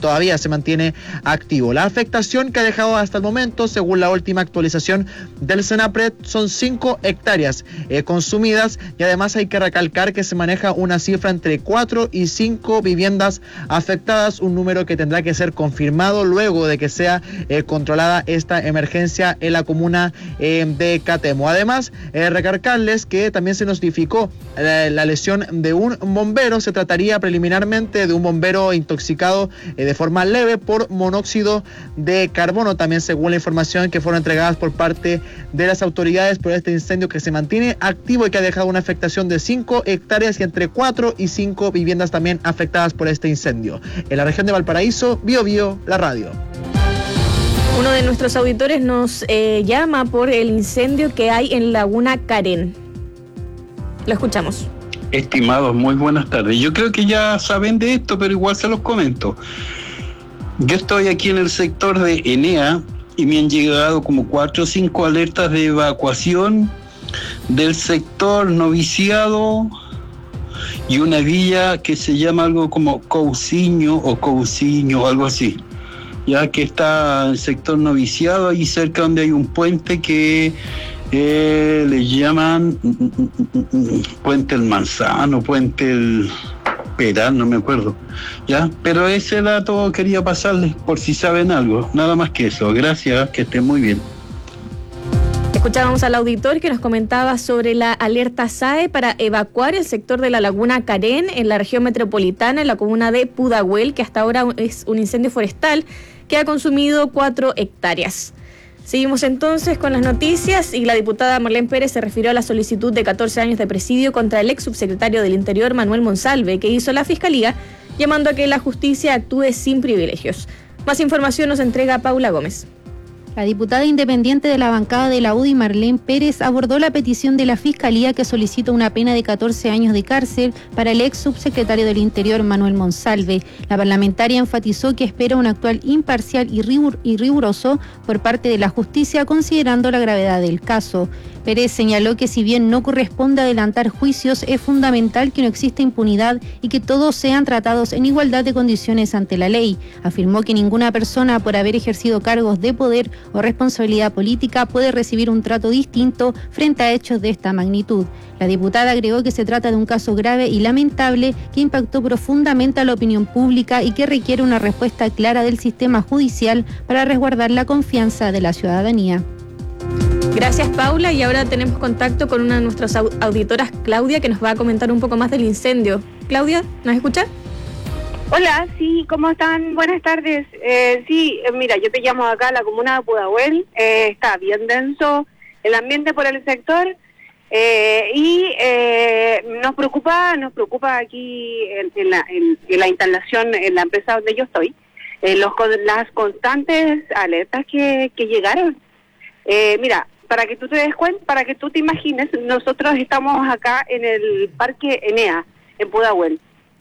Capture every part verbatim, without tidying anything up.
todavía se mantiene activo. La afectación que ha dejado hasta el momento, según la última actualización del Senapred, son cinco hectáreas eh, consumidas, y además hay que recalcar que se maneja una cifra entre cuatro y cinco viviendas afectadas, un número que tendrá que ser confirmado luego de que sea eh, controlada esta emergencia en la comuna eh, de Catemo. Además, eh, recalcarles que también se notificó eh, la lesión de un bombero. Se trataría preliminarmente de un bombero intoxicado eh, de forma leve por monóxido de carbono, también según la información que fueron entregadas por parte de las autoridades por este incendio que se mantiene activo y que ha dejado una afectación de cinco hectáreas y entre cuatro y cinco viviendas también afectadas por este incendio. En la región de Valparaíso, Bio Bio, la radio. Uno de nuestros auditores nos eh, llama por el incendio que hay en Laguna Carén. Lo escuchamos. Estimados, muy buenas tardes. Yo creo que ya saben de esto, pero igual se los comento. Yo estoy aquí en el sector de Enea y me han llegado como cuatro o cinco alertas de evacuación del sector Noviciado y una villa que se llama algo como Cousiño o Cousiño, algo así, ya que está el sector Noviciado, ahí cerca donde hay un puente que eh, le llaman Puente el Manzano, Puente el Peral, no me acuerdo, ya, pero ese dato quería pasarles por si saben algo, nada más que eso. Gracias, que estén muy bien. Escuchábamos al auditor que nos comentaba sobre la alerta S A E para evacuar el sector de la Laguna Carén en la región metropolitana, en la comuna de Pudahuel, que hasta ahora es un incendio forestal que ha consumido cuatro hectáreas. Seguimos entonces con las noticias, y la diputada Marlene Pérez se refirió a la solicitud de catorce años de presidio contra el ex subsecretario del Interior, Manuel Monsalve, que hizo la Fiscalía, llamando a que la justicia actúe sin privilegios. Más información nos entrega Paula Gómez. La diputada independiente de la bancada de la U D I, Marlene Pérez, abordó la petición de la Fiscalía que solicita una pena de catorce años de cárcel para el ex subsecretario del Interior, Manuel Monsalve. La parlamentaria enfatizó que espera un actuar imparcial y, rigur- y riguroso por parte de la justicia, considerando la gravedad del caso. Pérez señaló que si bien no corresponde adelantar juicios, es fundamental que no exista impunidad y que todos sean tratados en igualdad de condiciones ante la ley. Afirmó que ninguna persona, por haber ejercido cargos de poder o responsabilidad política, puede recibir un trato distinto frente a hechos de esta magnitud. La diputada agregó que se trata de un caso grave y lamentable que impactó profundamente a la opinión pública y que requiere una respuesta clara del sistema judicial para resguardar la confianza de la ciudadanía. Gracias, Paula, y ahora tenemos contacto con una de nuestras auditoras, Claudia, que nos va a comentar un poco más del incendio. Claudia, ¿nos escucha? Hola, sí, ¿cómo están? Buenas tardes. Eh, sí, eh, mira, yo te llamo acá a la comuna de Pudahuel, eh, está bien denso el ambiente por el sector, eh, y eh, nos preocupa, nos preocupa aquí en, en, la, en, en la instalación, en la empresa donde yo estoy, eh, los, las constantes alertas que, que llegaron. Eh, mira, para que tú te des cuenta, para que tú te imagines, nosotros estamos acá en el Parque Enea, en Pudahuel,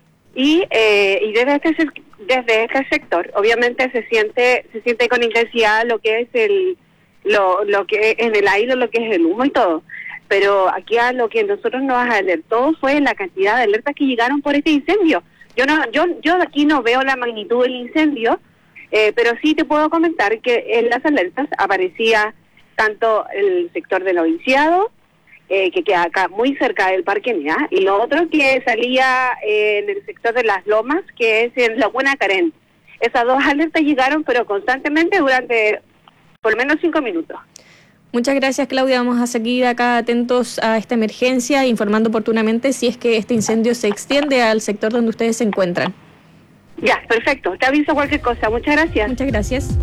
y eh, y desde este desde este sector, obviamente se siente se siente con intensidad lo que es el lo lo que en el aire, lo que es el humo y todo, pero aquí a lo que nosotros nos alertó fue la cantidad de alertas que llegaron por este incendio. Yo no yo yo aquí no veo la magnitud del incendio, eh, pero sí te puedo comentar que en las alertas aparecía tanto el sector del Noviciado, eh, que queda acá muy cerca del Parque Enea, y lo otro que salía eh, en el sector de Las Lomas, que es en Laguna Carén. Esas dos alertas llegaron, pero constantemente durante por lo menos cinco minutos. Muchas gracias, Claudia. Vamos a seguir acá atentos a esta emergencia, informando oportunamente si es que este incendio se extiende al sector donde ustedes se encuentran. Ya, perfecto. Te aviso cualquier cosa. Muchas gracias. Muchas gracias.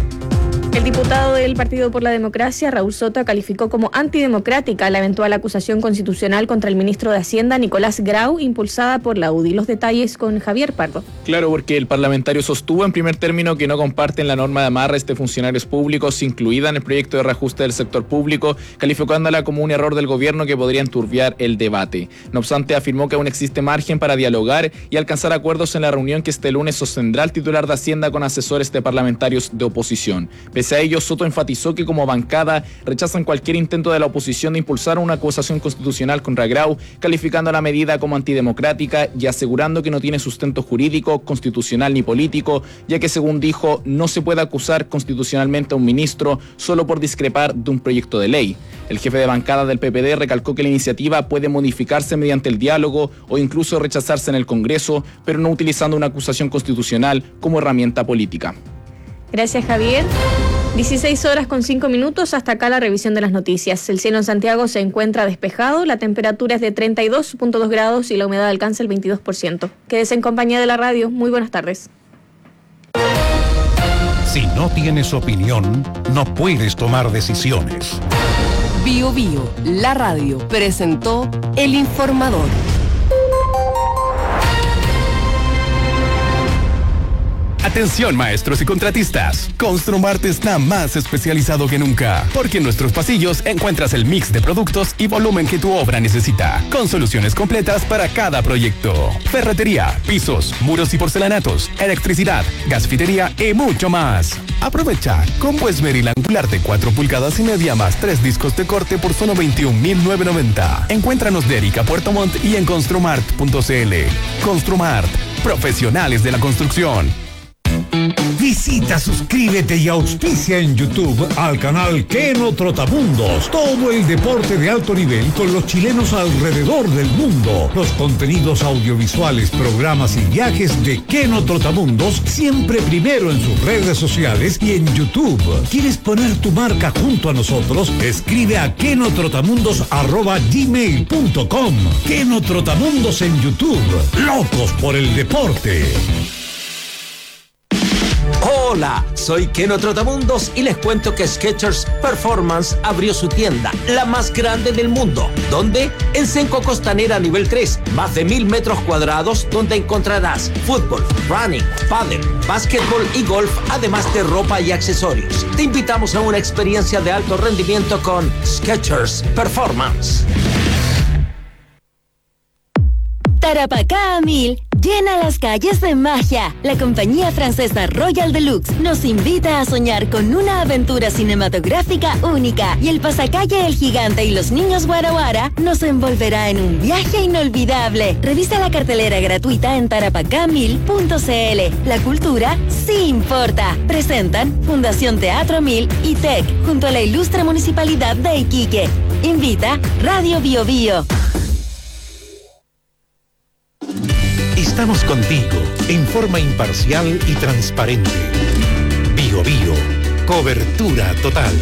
El diputado del Partido por la Democracia, Raúl Soto, calificó como antidemocrática la eventual acusación constitucional contra el ministro de Hacienda, Nicolás Grau, impulsada por la U D I. Los detalles con Javier Pardo. Claro, porque el parlamentario sostuvo en primer término que no comparten la norma de amarres de funcionarios públicos incluida en el proyecto de reajuste del sector público, calificándola como un error del gobierno que podría enturbiar el debate. No obstante, afirmó que aún existe margen para dialogar y alcanzar acuerdos en la reunión que este lunes sostendrá el titular de Hacienda con asesores de parlamentarios de oposición. Pese a ello, Soto enfatizó que como bancada rechazan cualquier intento de la oposición de impulsar una acusación constitucional contra Grau, calificando la medida como antidemocrática y asegurando que no tiene sustento jurídico, constitucional ni político, ya que según dijo, no se puede acusar constitucionalmente a un ministro solo por discrepar de un proyecto de ley. El jefe de bancada del P P D recalcó que la iniciativa puede modificarse mediante el diálogo o incluso rechazarse en el Congreso, pero no utilizando una acusación constitucional como herramienta política. Gracias, Javier. dieciséis horas con cinco minutos, hasta acá la revisión de las noticias. El cielo en Santiago se encuentra despejado, la temperatura es de treinta y dos punto dos grados y la humedad alcanza el veintidós por ciento. Quédese en compañía de la radio. Muy buenas tardes. Si no tienes opinión, no puedes tomar decisiones. Bio Bio, la radio, presentó El Informador. Atención maestros y contratistas, Construmart está más especializado que nunca, porque en nuestros pasillos encuentras el mix de productos y volumen que tu obra necesita, con soluciones completas para cada proyecto. Ferretería, pisos, muros y porcelanatos, electricidad, gasfitería y mucho más. Aprovecha combo Esmeril angular de cuatro pulgadas y media más tres discos de corte por solo veintiún mil novecientos noventa. Encuéntranos de Erika Puerto Montt y en construmart punto c l. Construmart, profesionales de la construcción. Visita, suscríbete y auspicia en YouTube al canal Keno Trotamundos. Todo el deporte de alto nivel con los chilenos alrededor del mundo. Los contenidos audiovisuales, programas y viajes de Keno Trotamundos siempre primero en sus redes sociales y en YouTube. ¿Quieres poner tu marca junto a nosotros? Escribe a kenotrotamundos arroba gmail punto com. Keno Trotamundos en YouTube. Locos por el deporte. Hola, soy Keno Trotamundos y les cuento que Skechers Performance abrió su tienda, la más grande del mundo. ¿Dónde? En Senco Costanera nivel tres, más de mil metros cuadrados donde encontrarás fútbol, running, pádel, básquetbol y golf, además de ropa y accesorios. Te invitamos a una experiencia de alto rendimiento con Skechers Performance. Tarapacá a mil llena las calles de magia. La compañía francesa Royal Deluxe nos invita a soñar con una aventura cinematográfica única y el pasacalle El Gigante y los Niños Guara Guara nos envolverá en un viaje inolvidable. Revisa la cartelera gratuita en tarapacá mil punto c l. La cultura sí importa. Presentan Fundación Teatro Mil y T E C junto a la ilustre Municipalidad de Iquique. Invita Radio Bio Bio. Estamos contigo en forma imparcial y transparente. Bio Bio, cobertura total.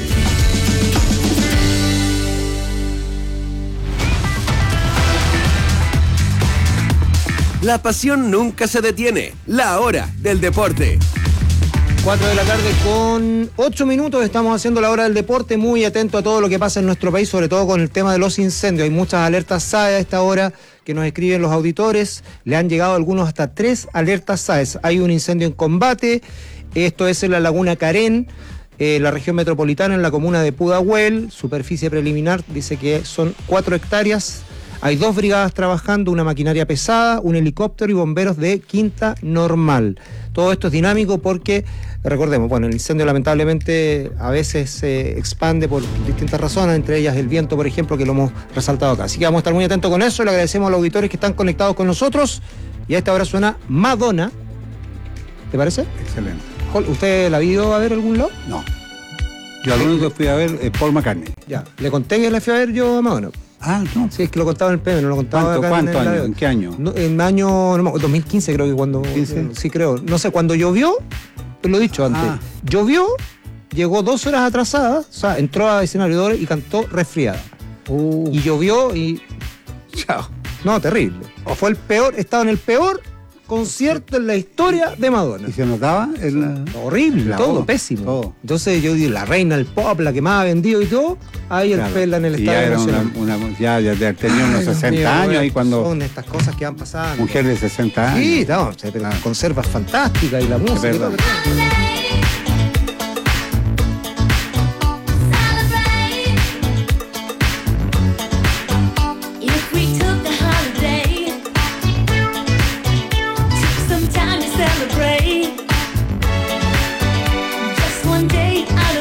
La pasión nunca se detiene. La hora del deporte. cuatro de la tarde con ocho minutos, estamos haciendo la hora del deporte, muy atento a todo lo que pasa en nuestro país, sobre todo con el tema de los incendios. Hay muchas alertas S A E a esta hora que nos escriben los auditores, le han llegado algunos hasta tres alertas S A E. Hay un incendio en combate, esto es en la Laguna Carén, eh, la región metropolitana, en la comuna de Pudahuel, superficie preliminar, dice que son cuatro hectáreas. Hay dos brigadas trabajando, una maquinaria pesada, un helicóptero y bomberos de Quinta Normal. Todo esto es dinámico porque, recordemos, bueno, el incendio lamentablemente a veces se expande por distintas razones, entre ellas el viento, por ejemplo, que lo hemos resaltado acá. Así que vamos a estar muy atentos con eso, le agradecemos a los auditores que están conectados con nosotros. Y a esta hora suena Madonna. ¿Te parece? Excelente. ¿Usted la vio a ver algún lado? No. Yo al único que fui a ver es Paul McCartney. Ya, le conté que la fui a ver yo a Madonna. Ah, no. Sí, es que lo contaba en el P M, no lo contaba ¿Cuánto, acá ¿cuánto en, el, año? ¿En qué año? No, en año no, dos mil quince creo que cuando... ¿quince? Sí, creo. No sé, cuando llovió, lo he dicho antes, ah. llovió, llegó dos horas atrasada, o sea, entró a escenario y cantó resfriada. Uh. Y llovió y... Chao. No, terrible. O fue el peor, estaba en el peor concierto en la historia de Madonna. ¿Y se notaba? En la... Horrible, la todo, voz, pésimo. Todo. Entonces yo digo, la reina del pop, la que más ha vendido y todo, ahí claro. el pela en el y estadio ya nacional. Una, una, ya, ya tenía unos sesenta mío, años ahí cuando... Son estas cosas que van pasando. Mujer de sesenta años. Sí, no, pero ah. conservas fantásticas y la música. Just one day out of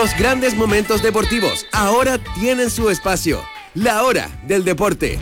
Los grandes momentos deportivos ahora tienen su espacio. La hora del deporte.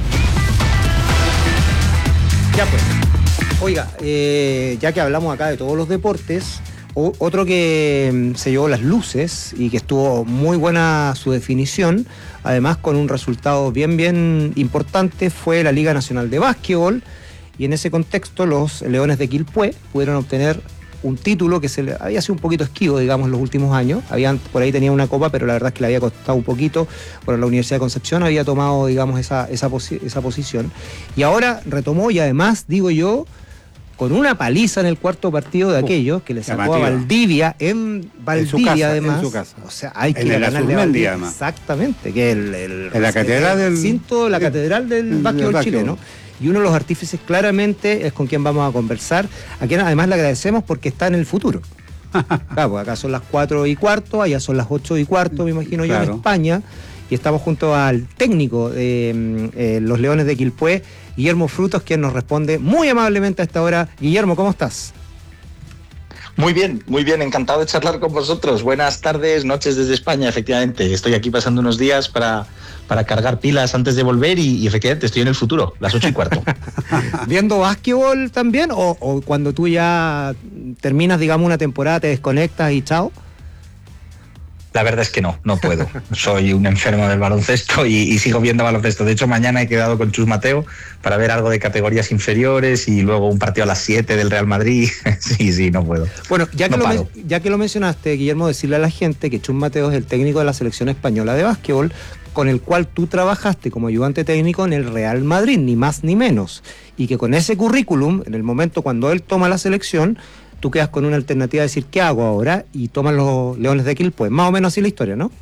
Ya pues. Oiga, eh, ya que hablamos acá de todos los deportes, o, otro que mm, se llevó las luces y que estuvo muy buena su definición, además con un resultado bien, bien importante, fue la Liga Nacional de Básquetbol. Y en ese contexto los Leones de Quilpué pudieron obtener un título que se le había sido un poquito esquivo, digamos, los últimos años. Habían, por ahí tenía una copa, pero la verdad es que le había costado un poquito. Bueno, la Universidad de Concepción había tomado, digamos, esa, esa, posi- esa posición. Y ahora retomó, y además, digo yo, con una paliza en el cuarto partido de aquellos que le sacó llamativa. a Valdivia, en Valdivia en su casa, además. En su casa. O sea, hay que en ir a la ganarle a Azurmendi, Valdivia. además. Exactamente, que el, el, en la catedral del recinto, la catedral del, del básquetbol chileno. Y uno de los artífices claramente es con quien vamos a conversar, a quien además le agradecemos porque está en el futuro. Claro, pues acá son las cuatro y cuarto, allá son las ocho y cuarto, me imagino claro. yo, en España, y estamos junto al técnico de eh, los Leones de Quilpué, Guillermo Frutos, quien nos responde muy amablemente a esta hora. Guillermo, ¿cómo estás? Muy bien, muy bien, encantado de charlar con vosotros. Buenas tardes, noches desde España, efectivamente. Estoy aquí pasando unos días para, para cargar pilas antes de volver y, y efectivamente estoy en el futuro, las ocho y cuarto. ¿Viendo básquetbol también o, o cuando tú ya terminas, digamos, una temporada, te desconectas y chao? La verdad es que no, no puedo. Soy un enfermo del baloncesto y, y sigo viendo baloncesto. De hecho, mañana he quedado con Chus Mateo para ver algo de categorías inferiores y luego un partido a las siete del Real Madrid. sí, sí, no puedo. Bueno, ya que, no lo, men- ya que lo mencionaste, Guillermo, decirle a la gente que Chus Mateo es el técnico de la selección española de básquetbol, con el cual tú trabajaste como ayudante técnico en el Real Madrid, ni más ni menos. Y que con ese currículum, en el momento cuando él toma la selección, tú quedas con una alternativa de decir, ¿qué hago ahora? Y toman los Leones de Quilpué. Más o menos así la historia, ¿no?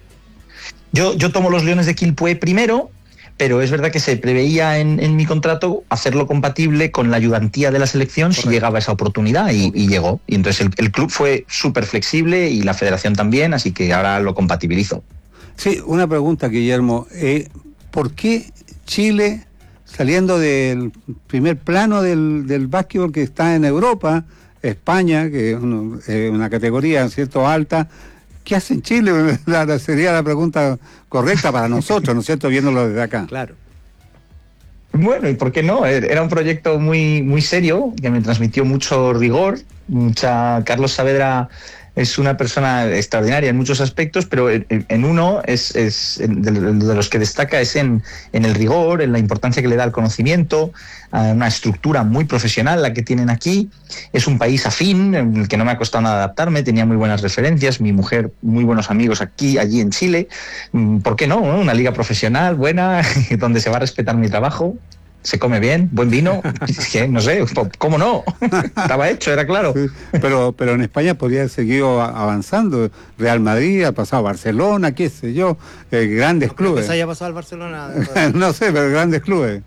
Yo, yo tomo los Leones de Quilpué primero, pero es verdad que se preveía en, en mi contrato hacerlo compatible con la ayudantía de la selección. Correcto. Si llegaba esa oportunidad y, y llegó. Y entonces el, el club fue súper flexible y la federación también, así que ahora lo compatibilizo. Sí, una pregunta, Guillermo. Eh, ¿Por qué Chile, saliendo del primer plano del, del básquetbol que está en Europa, España, que es uno, eh, una categoría, ¿cierto?, alta, ¿qué hace en Chile? La, sería la pregunta correcta para nosotros, ¿no es cierto?, viéndolo desde acá. Claro. Bueno, ¿y por qué no? Era un proyecto muy, muy serio, que me transmitió mucho rigor. Mucha... Carlos Saavedra es una persona extraordinaria en muchos aspectos, pero en, en uno es, es de, de los que destaca es en, en el rigor, en la importancia que le da al conocimiento, a una estructura muy profesional la que tienen aquí. Es un país afín, en el que no me ha costado nada adaptarme, tenía muy buenas referencias, mi mujer, muy buenos amigos aquí, allí en Chile. ¿Por qué no? Una liga profesional buena, donde se va a respetar mi trabajo. Se come bien, buen vino, es que no sé, ¿cómo no? Estaba hecho, era claro. Sí, pero, pero en España podría haber seguido avanzando. Real Madrid, ha pasado Barcelona, qué sé yo, eh, grandes no clubes. Creo que se haya pasado al Barcelona. no sé, pero grandes clubes.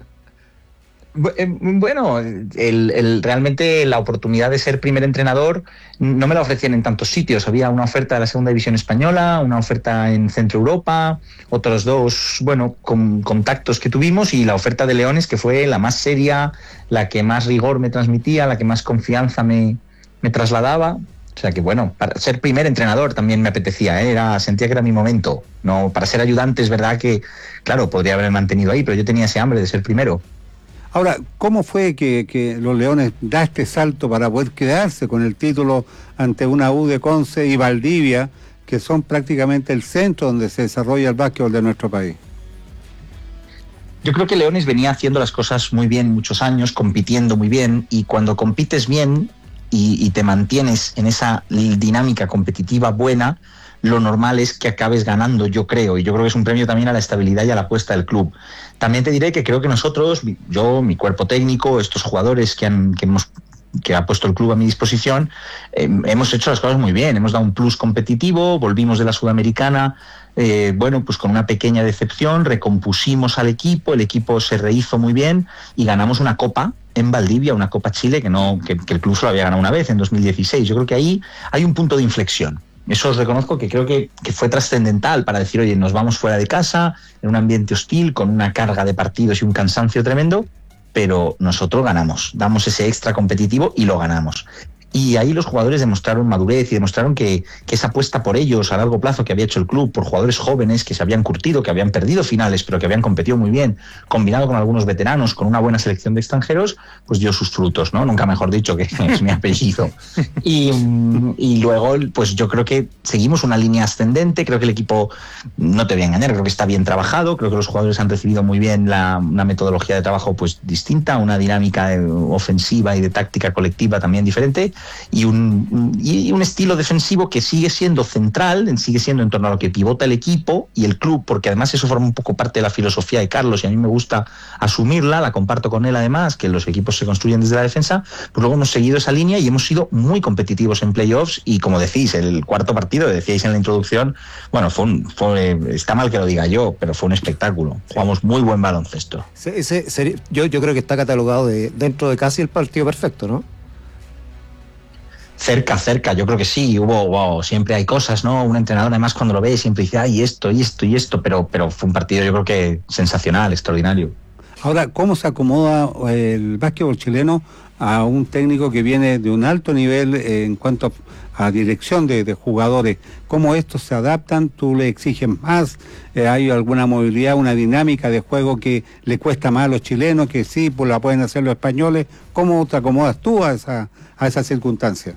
Bueno, el, el, realmente la oportunidad de ser primer entrenador no me la ofrecían en tantos sitios. Había una oferta de la segunda división española, una oferta en Centro Europa, otros dos, bueno, con contactos que tuvimos, y la oferta de Leones, que fue la más seria, la que más rigor me transmitía, la que más confianza me, me trasladaba. O sea que bueno, para ser primer entrenador también me apetecía, ¿eh? Era, sentía que era mi momento. No, para ser ayudante es verdad que, claro, podría haber mantenido ahí, pero yo tenía ese hambre de ser primero. Ahora, ¿cómo fue que, que los Leones da este salto para poder quedarse con el título ante una U de Conce y Valdivia, que son prácticamente el centro donde se desarrolla el básquetbol de nuestro país? Yo creo que Leones venía haciendo las cosas muy bien muchos años, compitiendo muy bien, y cuando compites bien y, y te mantienes en esa dinámica competitiva buena, lo normal es que acabes ganando, yo creo, y yo creo que es un premio también a la estabilidad y a la apuesta del club. También te diré que creo que nosotros, yo, mi cuerpo técnico, estos jugadores que han que hemos que ha puesto el club a mi disposición, eh, hemos hecho las cosas muy bien, hemos dado un plus competitivo, volvimos de la Sudamericana, eh, bueno, pues con una pequeña decepción, recompusimos al equipo, el equipo se rehizo muy bien y ganamos una copa en Valdivia, una Copa Chile que no que, que el club solo había ganado una vez, en dos mil dieciséis. Yo creo que ahí hay un punto de inflexión. Eso os reconozco que creo que, que fue trascendental para decir, oye, nos vamos fuera de casa, en un ambiente hostil, con una carga de partidos y un cansancio tremendo, pero nosotros ganamos, damos ese extra competitivo y lo ganamos. Y ahí los jugadores demostraron madurez y demostraron que, que esa apuesta por ellos a largo plazo que había hecho el club, por jugadores jóvenes que se habían curtido, que habían perdido finales, pero que habían competido muy bien, combinado con algunos veteranos, con una buena selección de extranjeros, pues dio sus frutos, ¿no? Nunca mejor dicho, que es mi apellido. Y, y luego, pues yo creo que seguimos una línea ascendente, creo que el equipo, no te voy a engañar, creo que está bien trabajado, creo que los jugadores han recibido muy bien la, una metodología de trabajo pues distinta, una dinámica ofensiva y de táctica colectiva también diferente, y un, y un estilo defensivo que sigue siendo central, sigue siendo en torno a lo que pivota el equipo y el club, porque además eso forma un poco parte de la filosofía de Carlos y a mí me gusta asumirla, la comparto con él además, que los equipos se construyen desde la defensa. Pues luego hemos seguido esa línea y hemos sido muy competitivos en playoffs, y como decís, el cuarto partido, decíais en la introducción, bueno, fue, un, fue está mal que lo diga yo, pero fue un espectáculo, jugamos muy buen baloncesto. Ese, ese, yo, yo creo que está catalogado de, dentro de casi el partido perfecto, ¿no? Cerca, cerca, yo creo que sí, hubo, wow, siempre hay cosas, ¿no? Un entrenador además cuando lo ve siempre dice, ay, esto, y esto, y esto, pero, pero fue un partido yo creo que sensacional, extraordinario. Ahora, ¿cómo se acomoda el básquetbol chileno a un técnico que viene de un alto nivel en cuanto a dirección de, de jugadores? ¿Cómo estos se adaptan? ¿Tú le exiges más? Eh, ¿Hay alguna movilidad, una dinámica de juego que le cuesta más a los chilenos, que sí, pues la pueden hacer los españoles? ¿Cómo te acomodas tú a esa, a esa circunstancia?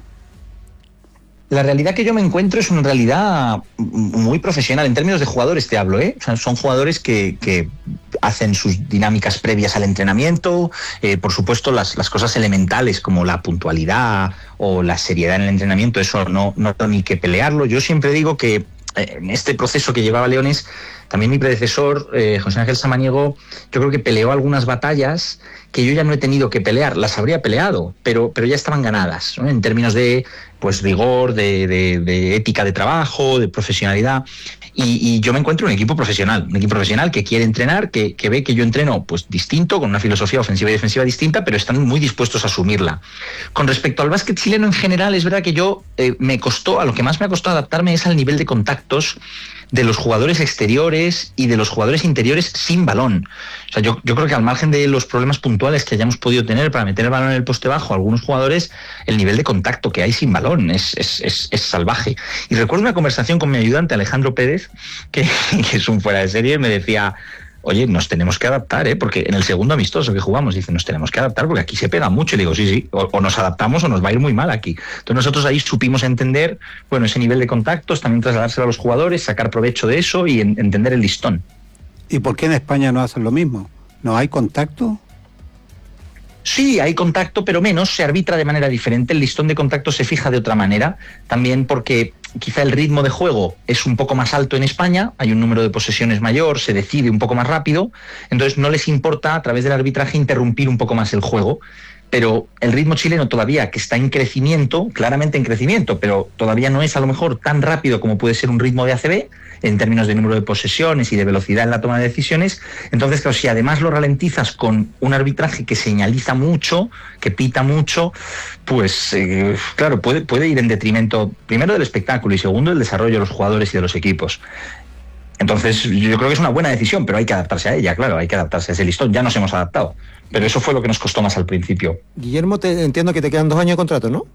La realidad que yo me encuentro es una realidad muy profesional, en términos de jugadores te hablo, ¿eh? O sea, son jugadores que, que hacen sus dinámicas previas al entrenamiento, eh, por supuesto las, las cosas elementales como la puntualidad o la seriedad en el entrenamiento, eso no, no tengo ni que pelearlo. Yo siempre digo que en este proceso que llevaba Leones, también mi predecesor, eh, José Ángel Samaniego, yo creo que peleó algunas batallas que yo ya no he tenido que pelear, las habría peleado, pero, pero ya estaban ganadas, ¿no? En términos de pues rigor, de, de, de ética de trabajo, de profesionalidad. Y, y yo me encuentro un equipo profesional, un equipo profesional que quiere entrenar, que, que ve que yo entreno pues distinto, con una filosofía ofensiva y defensiva distinta, pero están muy dispuestos a asumirla. Con respecto al básquet chileno en general, es verdad que yo eh, me costó, a lo que más me ha costado adaptarme es al nivel de contactos de los jugadores exteriores y de los jugadores interiores sin balón. O sea, yo, yo creo que al margen de los problemas puntuales que hayamos podido tener para meter el balón en el poste bajo, algunos jugadores, el nivel de contacto que hay sin balón es, es, es, es salvaje. Y recuerdo una conversación con mi ayudante Alejandro Pérez, que, que es un fuera de serie, me decía, oye, nos tenemos que adaptar, ¿eh? Porque en el segundo amistoso que jugamos, dice, nos tenemos que adaptar porque aquí se pega mucho. Y digo, sí, sí, o, o nos adaptamos o nos va a ir muy mal aquí. Entonces nosotros ahí supimos entender, bueno, ese nivel de contactos, también trasladárselo a los jugadores, sacar provecho de eso y en, entender el listón. ¿Y por qué en España no hacen lo mismo? ¿No hay contacto? Sí, hay contacto, pero menos, se arbitra de manera diferente, el listón de contacto se fija de otra manera, también porque quizá el ritmo de juego es un poco más alto en España, hay un número de posesiones mayor, se decide un poco más rápido, entonces no les importa a través del arbitraje interrumpir un poco más el juego. Pero el ritmo chileno todavía, que está en crecimiento, claramente en crecimiento, pero todavía no es a lo mejor tan rápido como puede ser un ritmo de A C B, en términos de número de posesiones y de velocidad en la toma de decisiones. Entonces, claro, si además lo ralentizas con un arbitraje que señaliza mucho, que pita mucho, pues eh, claro, puede, puede ir en detrimento, primero del espectáculo y segundo del desarrollo de los jugadores y de los equipos. Entonces, yo creo que es una buena decisión, pero hay que adaptarse a ella, claro, hay que adaptarse a ese listón. Ya nos hemos adaptado, pero eso fue lo que nos costó más al principio. Guillermo, te, entiendo que te quedan dos años de contrato, ¿no?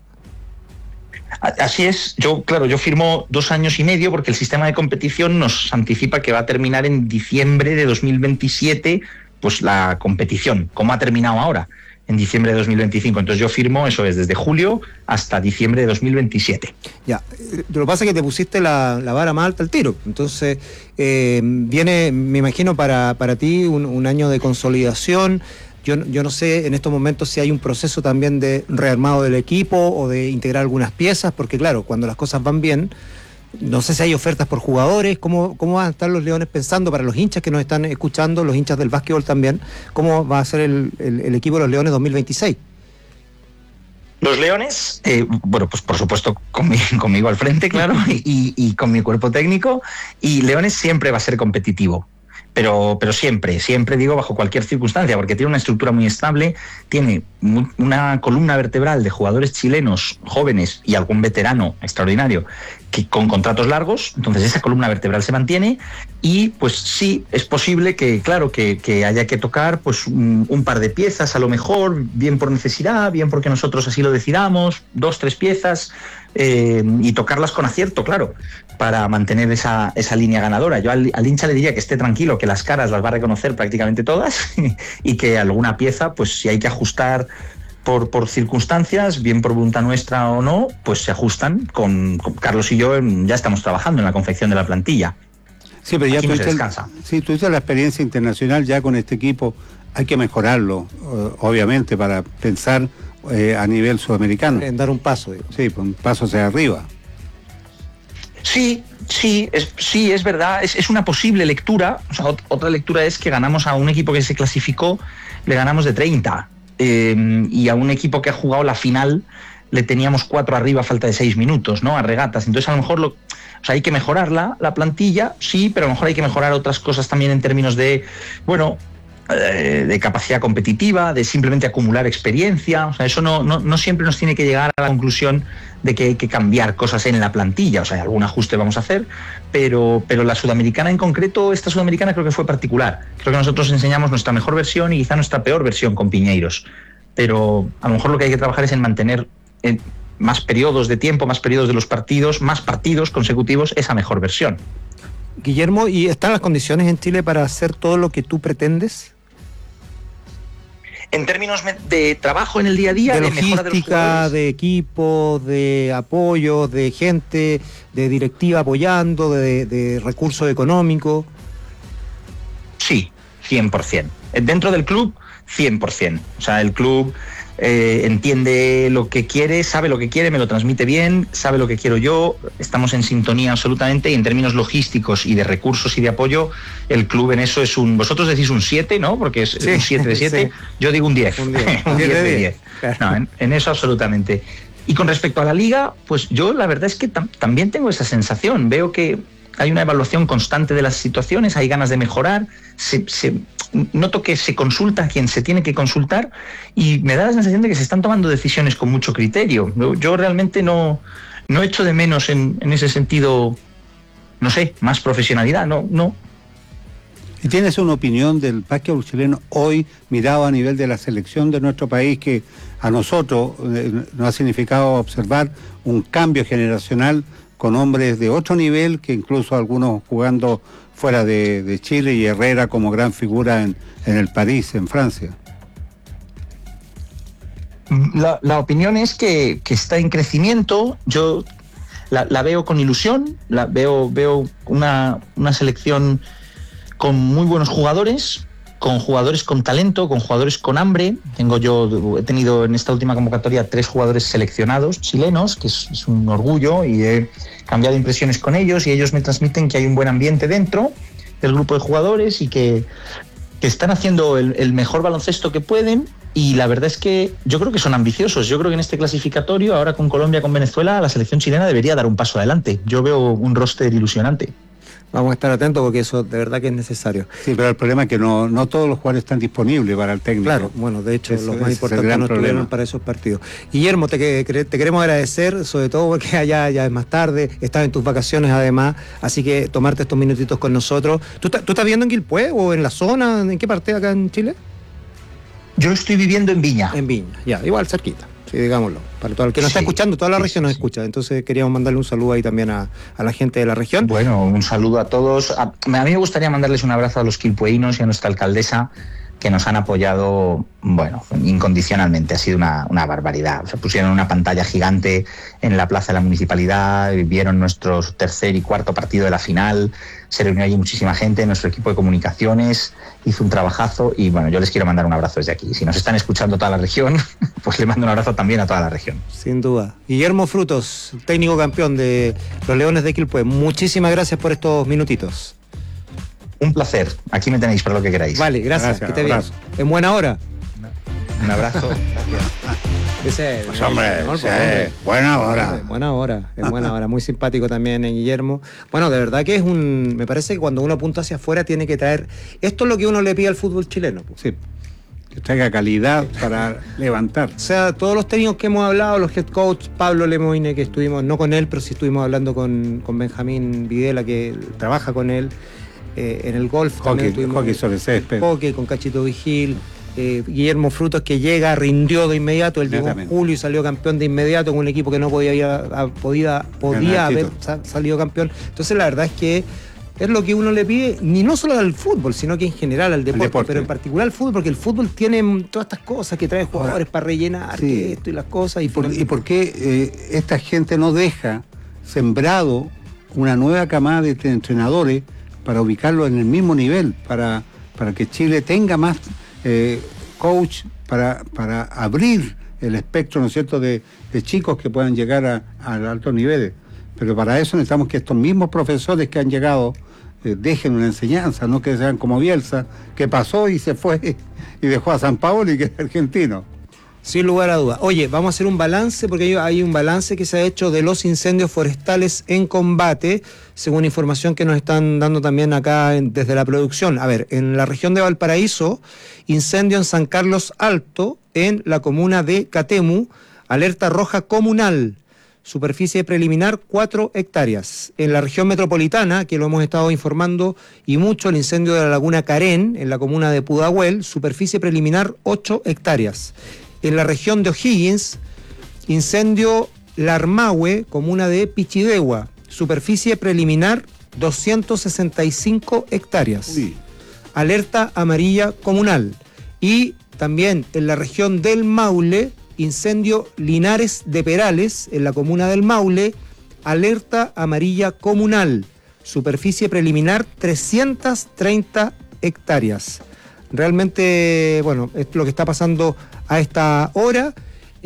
Así es, yo, claro, yo firmo dos años y medio porque el sistema de competición nos anticipa que va a terminar en diciembre de dos mil veintisiete, pues la competición, como ha terminado ahora, en diciembre de dos mil veinticinco. Entonces yo firmo, eso es, desde julio hasta diciembre de dos mil veintisiete. Ya, lo que pasa es que te pusiste la, la vara más alta al tiro. Entonces, eh, viene, me imagino, para, para ti un, un año de consolidación. Yo, yo no sé en estos momentos si hay un proceso también de rearmado del equipo o de integrar algunas piezas, porque claro, cuando las cosas van bien, no sé si hay ofertas por jugadores. ¿Cómo, cómo van a estar los Leones pensando para los hinchas que nos están escuchando, los hinchas del básquetbol también? ¿Cómo va a ser el, el, el equipo de los Leones dos mil veintiséis? Los Leones, eh, bueno, pues por supuesto conmigo, conmigo al frente, claro, y, y con mi cuerpo técnico, y Leones siempre va a ser competitivo. Pero, pero siempre, siempre digo bajo cualquier circunstancia, porque tiene una estructura muy estable, tiene una columna vertebral de jugadores chilenos jóvenes y algún veterano extraordinario que con contratos largos, entonces esa columna vertebral se mantiene y pues sí, es posible que, claro, que, que haya que tocar pues un, un par de piezas a lo mejor, bien por necesidad, bien porque nosotros así lo decidamos, dos, tres piezas, eh, y tocarlas con acierto, claro, para mantener esa, esa línea ganadora. Yo al, al hincha le diría que esté tranquilo, que las caras las va a reconocer prácticamente todas y que alguna pieza, pues si hay que ajustar Por, por circunstancias, bien por voluntad nuestra o no, pues se ajustan. Con, con Carlos y yo ya estamos trabajando en la confección de la plantilla. Sí, pero ya Aquí no se tuviste, descansa. sí, tuviste la experiencia internacional ya con este equipo. Hay que mejorarlo, eh, obviamente, para pensar eh, a nivel sudamericano. En dar un paso, digo. Sí, un paso hacia arriba. Sí, sí, es, sí, es verdad, es, es una posible lectura. O sea, ot- otra lectura es que ganamos a un equipo que se clasificó, le ganamos de treinta. Eh, y a un equipo que ha jugado la final le teníamos cuatro arriba a falta de seis minutos, ¿no? A regatas. Entonces a lo mejor lo, o sea, hay que mejorarla, la plantilla, sí, pero a lo mejor hay que mejorar otras cosas también en términos de, bueno, eh, de capacidad competitiva, de simplemente acumular experiencia. O sea, eso no, no, no siempre nos tiene que llegar a la conclusión de que hay que cambiar cosas en la plantilla. O sea, algún ajuste vamos a hacer, pero, pero la sudamericana en concreto, esta sudamericana creo que fue particular. Creo que nosotros enseñamos nuestra mejor versión y quizá nuestra peor versión con Piñeiros. Pero a lo mejor lo que hay que trabajar es en mantener en más periodos de tiempo, más periodos de los partidos, más partidos consecutivos, esa mejor versión. Guillermo, ¿y están las condiciones en Chile para hacer todo lo que tú pretendes? En términos de trabajo en el día a día, de, de logística, mejora de los jugadores, de equipo, de apoyo, de gente, de directiva apoyando, de, de recursos económicos. sí, cien por ciento. Dentro del club, cien por ciento. O sea, el club eh, entiende lo que quiere, sabe lo que quiere, me lo transmite bien, sabe lo que quiero yo, estamos en sintonía absolutamente, y en términos logísticos y de recursos y de apoyo, el club en eso es un... Vosotros decís un siete, ¿no? Porque es sí, un siete de siete, sí. Yo digo un diez. Un diez, un diez de diez. Claro. No, en, en eso absolutamente. Y con respecto a la liga, pues yo la verdad es que tam- también tengo esa sensación, veo que hay una evaluación constante de las situaciones, hay ganas de mejorar, se, se, noto que se consulta a quien se tiene que consultar y me da la sensación de que se están tomando decisiones con mucho criterio. Yo, yo realmente no, no echo de menos en, en ese sentido, no sé, más profesionalidad, no, no. ¿Y tienes una opinión del básquetbol chileno hoy mirado a nivel de la selección de nuestro país, que a nosotros eh, nos ha significado observar un cambio generacional con hombres de otro nivel, que incluso algunos jugando fuera de, de Chile, y Herrera como gran figura en, en el París, en Francia? La, la opinión es que, que está en crecimiento. Yo la, la veo con ilusión, la veo, veo una, una selección con muy buenos jugadores, con jugadores con talento, con jugadores con hambre. Tengo yo, he tenido en esta última convocatoria tres jugadores seleccionados chilenos, que es, es un orgullo, y he cambiado impresiones con ellos y ellos me transmiten que hay un buen ambiente dentro del grupo de jugadores y que, que están haciendo el, el mejor baloncesto que pueden. Y la verdad es que yo creo que son ambiciosos. Yo creo que en este clasificatorio, ahora con Colombia, con Venezuela, la selección chilena debería dar un paso adelante. Yo veo un roster ilusionante. Vamos a estar atentos porque eso de verdad que es necesario. Sí, pero el problema es que no, no todos los jugadores están disponibles para el técnico. Claro, bueno, de hecho, Eso, los más importantes no problema. estuvieron para esos partidos. Guillermo, te, te queremos agradecer, sobre todo porque allá ya es más tarde, estás en tus vacaciones además, así que tomarte estos minutitos con nosotros. ¿Tú, ¿Tú estás viendo en Quilpué o en la zona? ¿En qué parte acá en Chile? Yo estoy viviendo en Viña. En Viña, ya, igual cerquita. Sí, digámoslo, para todo el que nos sí, está escuchando, toda la sí, región nos sí. escucha, entonces queríamos mandarle un saludo ahí también a, a la gente de la región. Bueno, un saludo a todos. A, a mí me gustaría mandarles un abrazo a los quilpueínos y a nuestra alcaldesa, que nos han apoyado, bueno, incondicionalmente. Ha sido una, una barbaridad. O sea, pusieron una pantalla gigante en la plaza de la municipalidad, vieron nuestro tercer y cuarto partido de la final, se reunió allí muchísima gente, nuestro equipo de comunicaciones hizo un trabajazo y bueno, yo les quiero mandar un abrazo desde aquí. Si nos están escuchando toda la región, pues le mando un abrazo también a toda la región. Sin duda. Guillermo Frutos, técnico campeón de los Leones de Quilpué, muchísimas gracias por estos minutitos. Un placer. Aquí me tenéis para lo que queráis. Vale, gracias. Gracias, que esté bien. abrazo. En buena hora. Un abrazo. Ese, Pues hombre, no, sí, hombre. buena hora. En buena hora, en buena hora. Muy simpático también, eh, Guillermo. Bueno, de verdad que es un... Me parece que cuando uno apunta hacia afuera tiene que traer... Esto es lo que uno le pide al fútbol chileno. Pues. Sí. que traiga calidad para levantar. O sea, todos los técnicos que hemos hablado, los head coach, Pablo Lemoine, que estuvimos, no con él, pero sí estuvimos hablando con, con Benjamín Videla, que trabaja con él, eh, en el golf hockey, también estuvimos. Hockey sobre césped. Hockey con Cachito Vigil. Eh, Guillermo Frutos, que llega, rindió de inmediato, él llegó en julio y salió campeón de inmediato con un equipo que no podía, a, podía, podía haber sa- salido campeón. Entonces la verdad es que es lo que uno le pide, ni no solo al fútbol, sino que en general al deporte, deporte. pero en particular al fútbol, porque el fútbol tiene todas estas cosas que trae jugadores Ahora, para rellenar, sí. que esto y las cosas. ¿Y por, ¿Y por qué eh, esta gente no deja sembrado una nueva camada de entrenadores para ubicarlo en el mismo nivel, para, para que Chile tenga más eh, coach, para, para abrir el espectro, ¿no es cierto?, de, de chicos que puedan llegar a, a altos niveles? Pero para eso necesitamos que estos mismos profesores que han llegado eh, dejen una enseñanza, no que sean como Bielsa, que pasó y se fue y dejó a San Paolo y que es argentino. Sin lugar a dudas. Oye, vamos a hacer un balance, porque hay un balance que se ha hecho de los incendios forestales en combate, según información que nos están dando también acá en, desde la producción. A ver, en la región de Valparaíso, incendio en San Carlos Alto, en la comuna de Catemu, alerta roja comunal. Superficie preliminar cuatro hectáreas. En la región metropolitana, que lo hemos estado informando y mucho, el incendio de la laguna Carén, en la comuna de Pudahuel, superficie preliminar ocho hectáreas. En la región de O'Higgins, incendio Larmahue, comuna de Pichidegua, superficie preliminar doscientas sesenta y cinco hectáreas. Sí. Alerta amarilla comunal. Y también en la región del Maule, incendio Linares de Perales, en la comuna del Maule, alerta amarilla comunal, superficie preliminar trescientas treinta hectáreas. Realmente, bueno, es lo que está pasando a esta hora,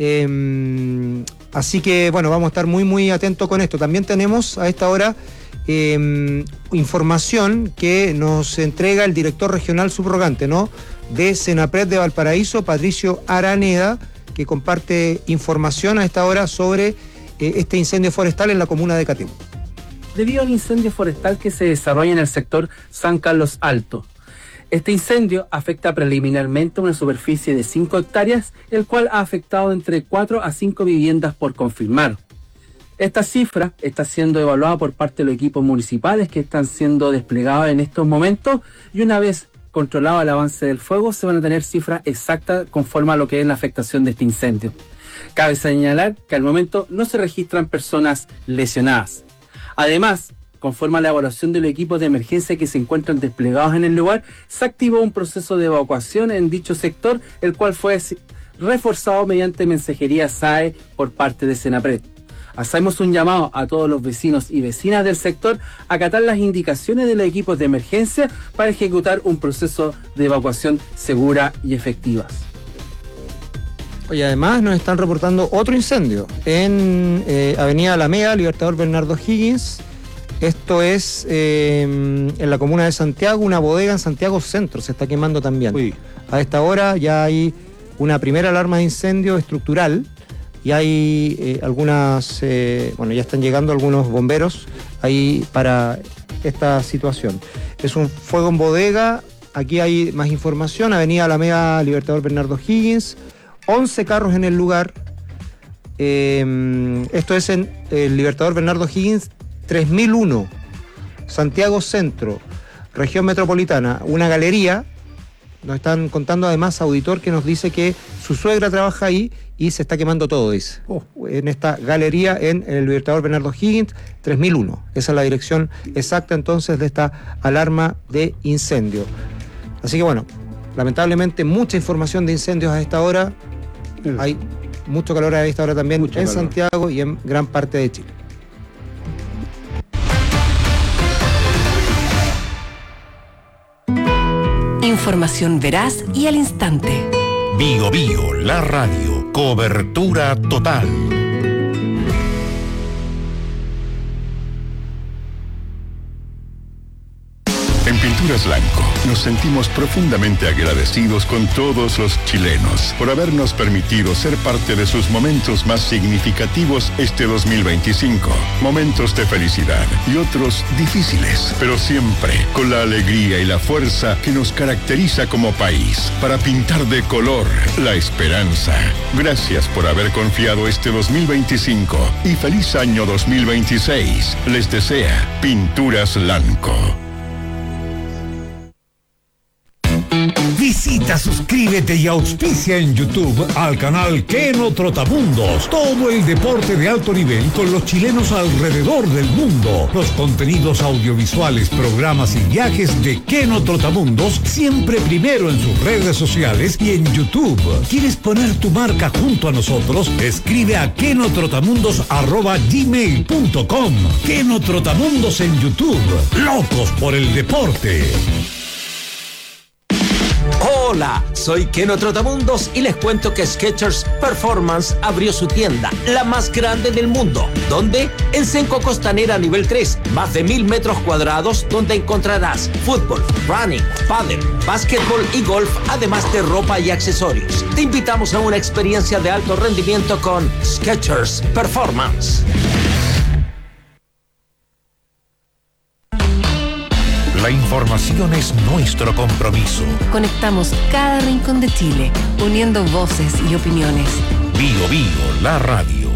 eh, así que, bueno, vamos a estar muy, muy atentos con esto. También tenemos a esta hora eh, información que nos entrega el director regional subrogante, ¿no?, de Senapred de Valparaíso, Patricio Araneda, que comparte información a esta hora sobre eh, este incendio forestal en la comuna de Catemu. Debido al incendio forestal que se desarrolla en el sector San Carlos Alto, este incendio afecta preliminarmente una superficie de cinco hectáreas, el cual ha afectado entre cuatro a cinco viviendas por confirmar. Esta cifra está siendo evaluada por parte de los equipos municipales que están siendo desplegados en estos momentos, y una vez controlado el avance del fuego, se van a tener cifras exactas conforme a lo que es la afectación de este incendio. Cabe señalar que al momento no se registran personas lesionadas. Además, conforme a la evaluación de los equipos de emergencia que se encuentran desplegados en el lugar, se activó un proceso de evacuación en dicho sector, el cual fue reforzado mediante mensajería S A E por parte de Senapred. Hacemos un llamado a todos los vecinos y vecinas del sector a acatar las indicaciones de los equipos de emergencia para ejecutar un proceso de evacuación segura y efectiva. Oye, además nos están reportando otro incendio en eh, Avenida Alameda, Libertador Bernardo Higgins. Esto es eh, en la comuna de Santiago, una bodega en Santiago Centro, se está quemando también. Uy. A esta hora ya hay una primera alarma de incendio estructural y hay eh, algunas, eh, bueno, ya están llegando algunos bomberos ahí para esta situación. Es un fuego en bodega, aquí hay más información, Avenida Alameda, Libertador Bernardo Higgins, once carros en el lugar. Eh, esto es en el Libertador Bernardo Higgins tres mil uno, Santiago Centro, región metropolitana, una galería. Nos están contando además auditor que nos dice que su suegra trabaja ahí y se está quemando todo, dice. Oh. En esta galería en, en el Libertador Bernardo Higgins tres mil uno. Esa es la dirección exacta entonces de esta alarma de incendio. Así que bueno, lamentablemente mucha información de incendios a esta hora. Sí. Hay mucho calor a esta hora también mucho en calor. Santiago y en gran parte de Chile. Información veraz y al instante. Bio Bio, la radio, cobertura total. En Pinturas Blanco nos sentimos profundamente agradecidos con todos los chilenos por habernos permitido ser parte de sus momentos más significativos este dos mil veinticinco. Momentos de felicidad y otros difíciles, pero siempre con la alegría y la fuerza que nos caracteriza como país para pintar de color la esperanza. Gracias por haber confiado este dos mil veinticinco y feliz año dos mil veintiséis. Les desea Pinturas Lanco. Visita, suscríbete y auspicia en YouTube al canal Keno Trotamundos. Todo el deporte de alto nivel con los chilenos alrededor del mundo. Los contenidos audiovisuales, programas y viajes de Keno Trotamundos siempre primero en sus redes sociales y en YouTube. ¿Quieres poner tu marca junto a nosotros? Escribe a kenotrotamundos arroba gmail punto com. Keno Trotamundos en YouTube. Locos por el deporte. Hola, soy Keno Trotamundos y les cuento que Skechers Performance abrió su tienda, la más grande del mundo. ¿Dónde? En Senco Costanera nivel tres, más de mil metros cuadrados donde encontrarás fútbol, running, pádel, básquetbol y golf, además de ropa y accesorios. Te invitamos a una experiencia de alto rendimiento con Skechers Performance. La información es nuestro compromiso. Conectamos cada rincón de Chile, uniendo voces y opiniones. Bio Bio, la radio.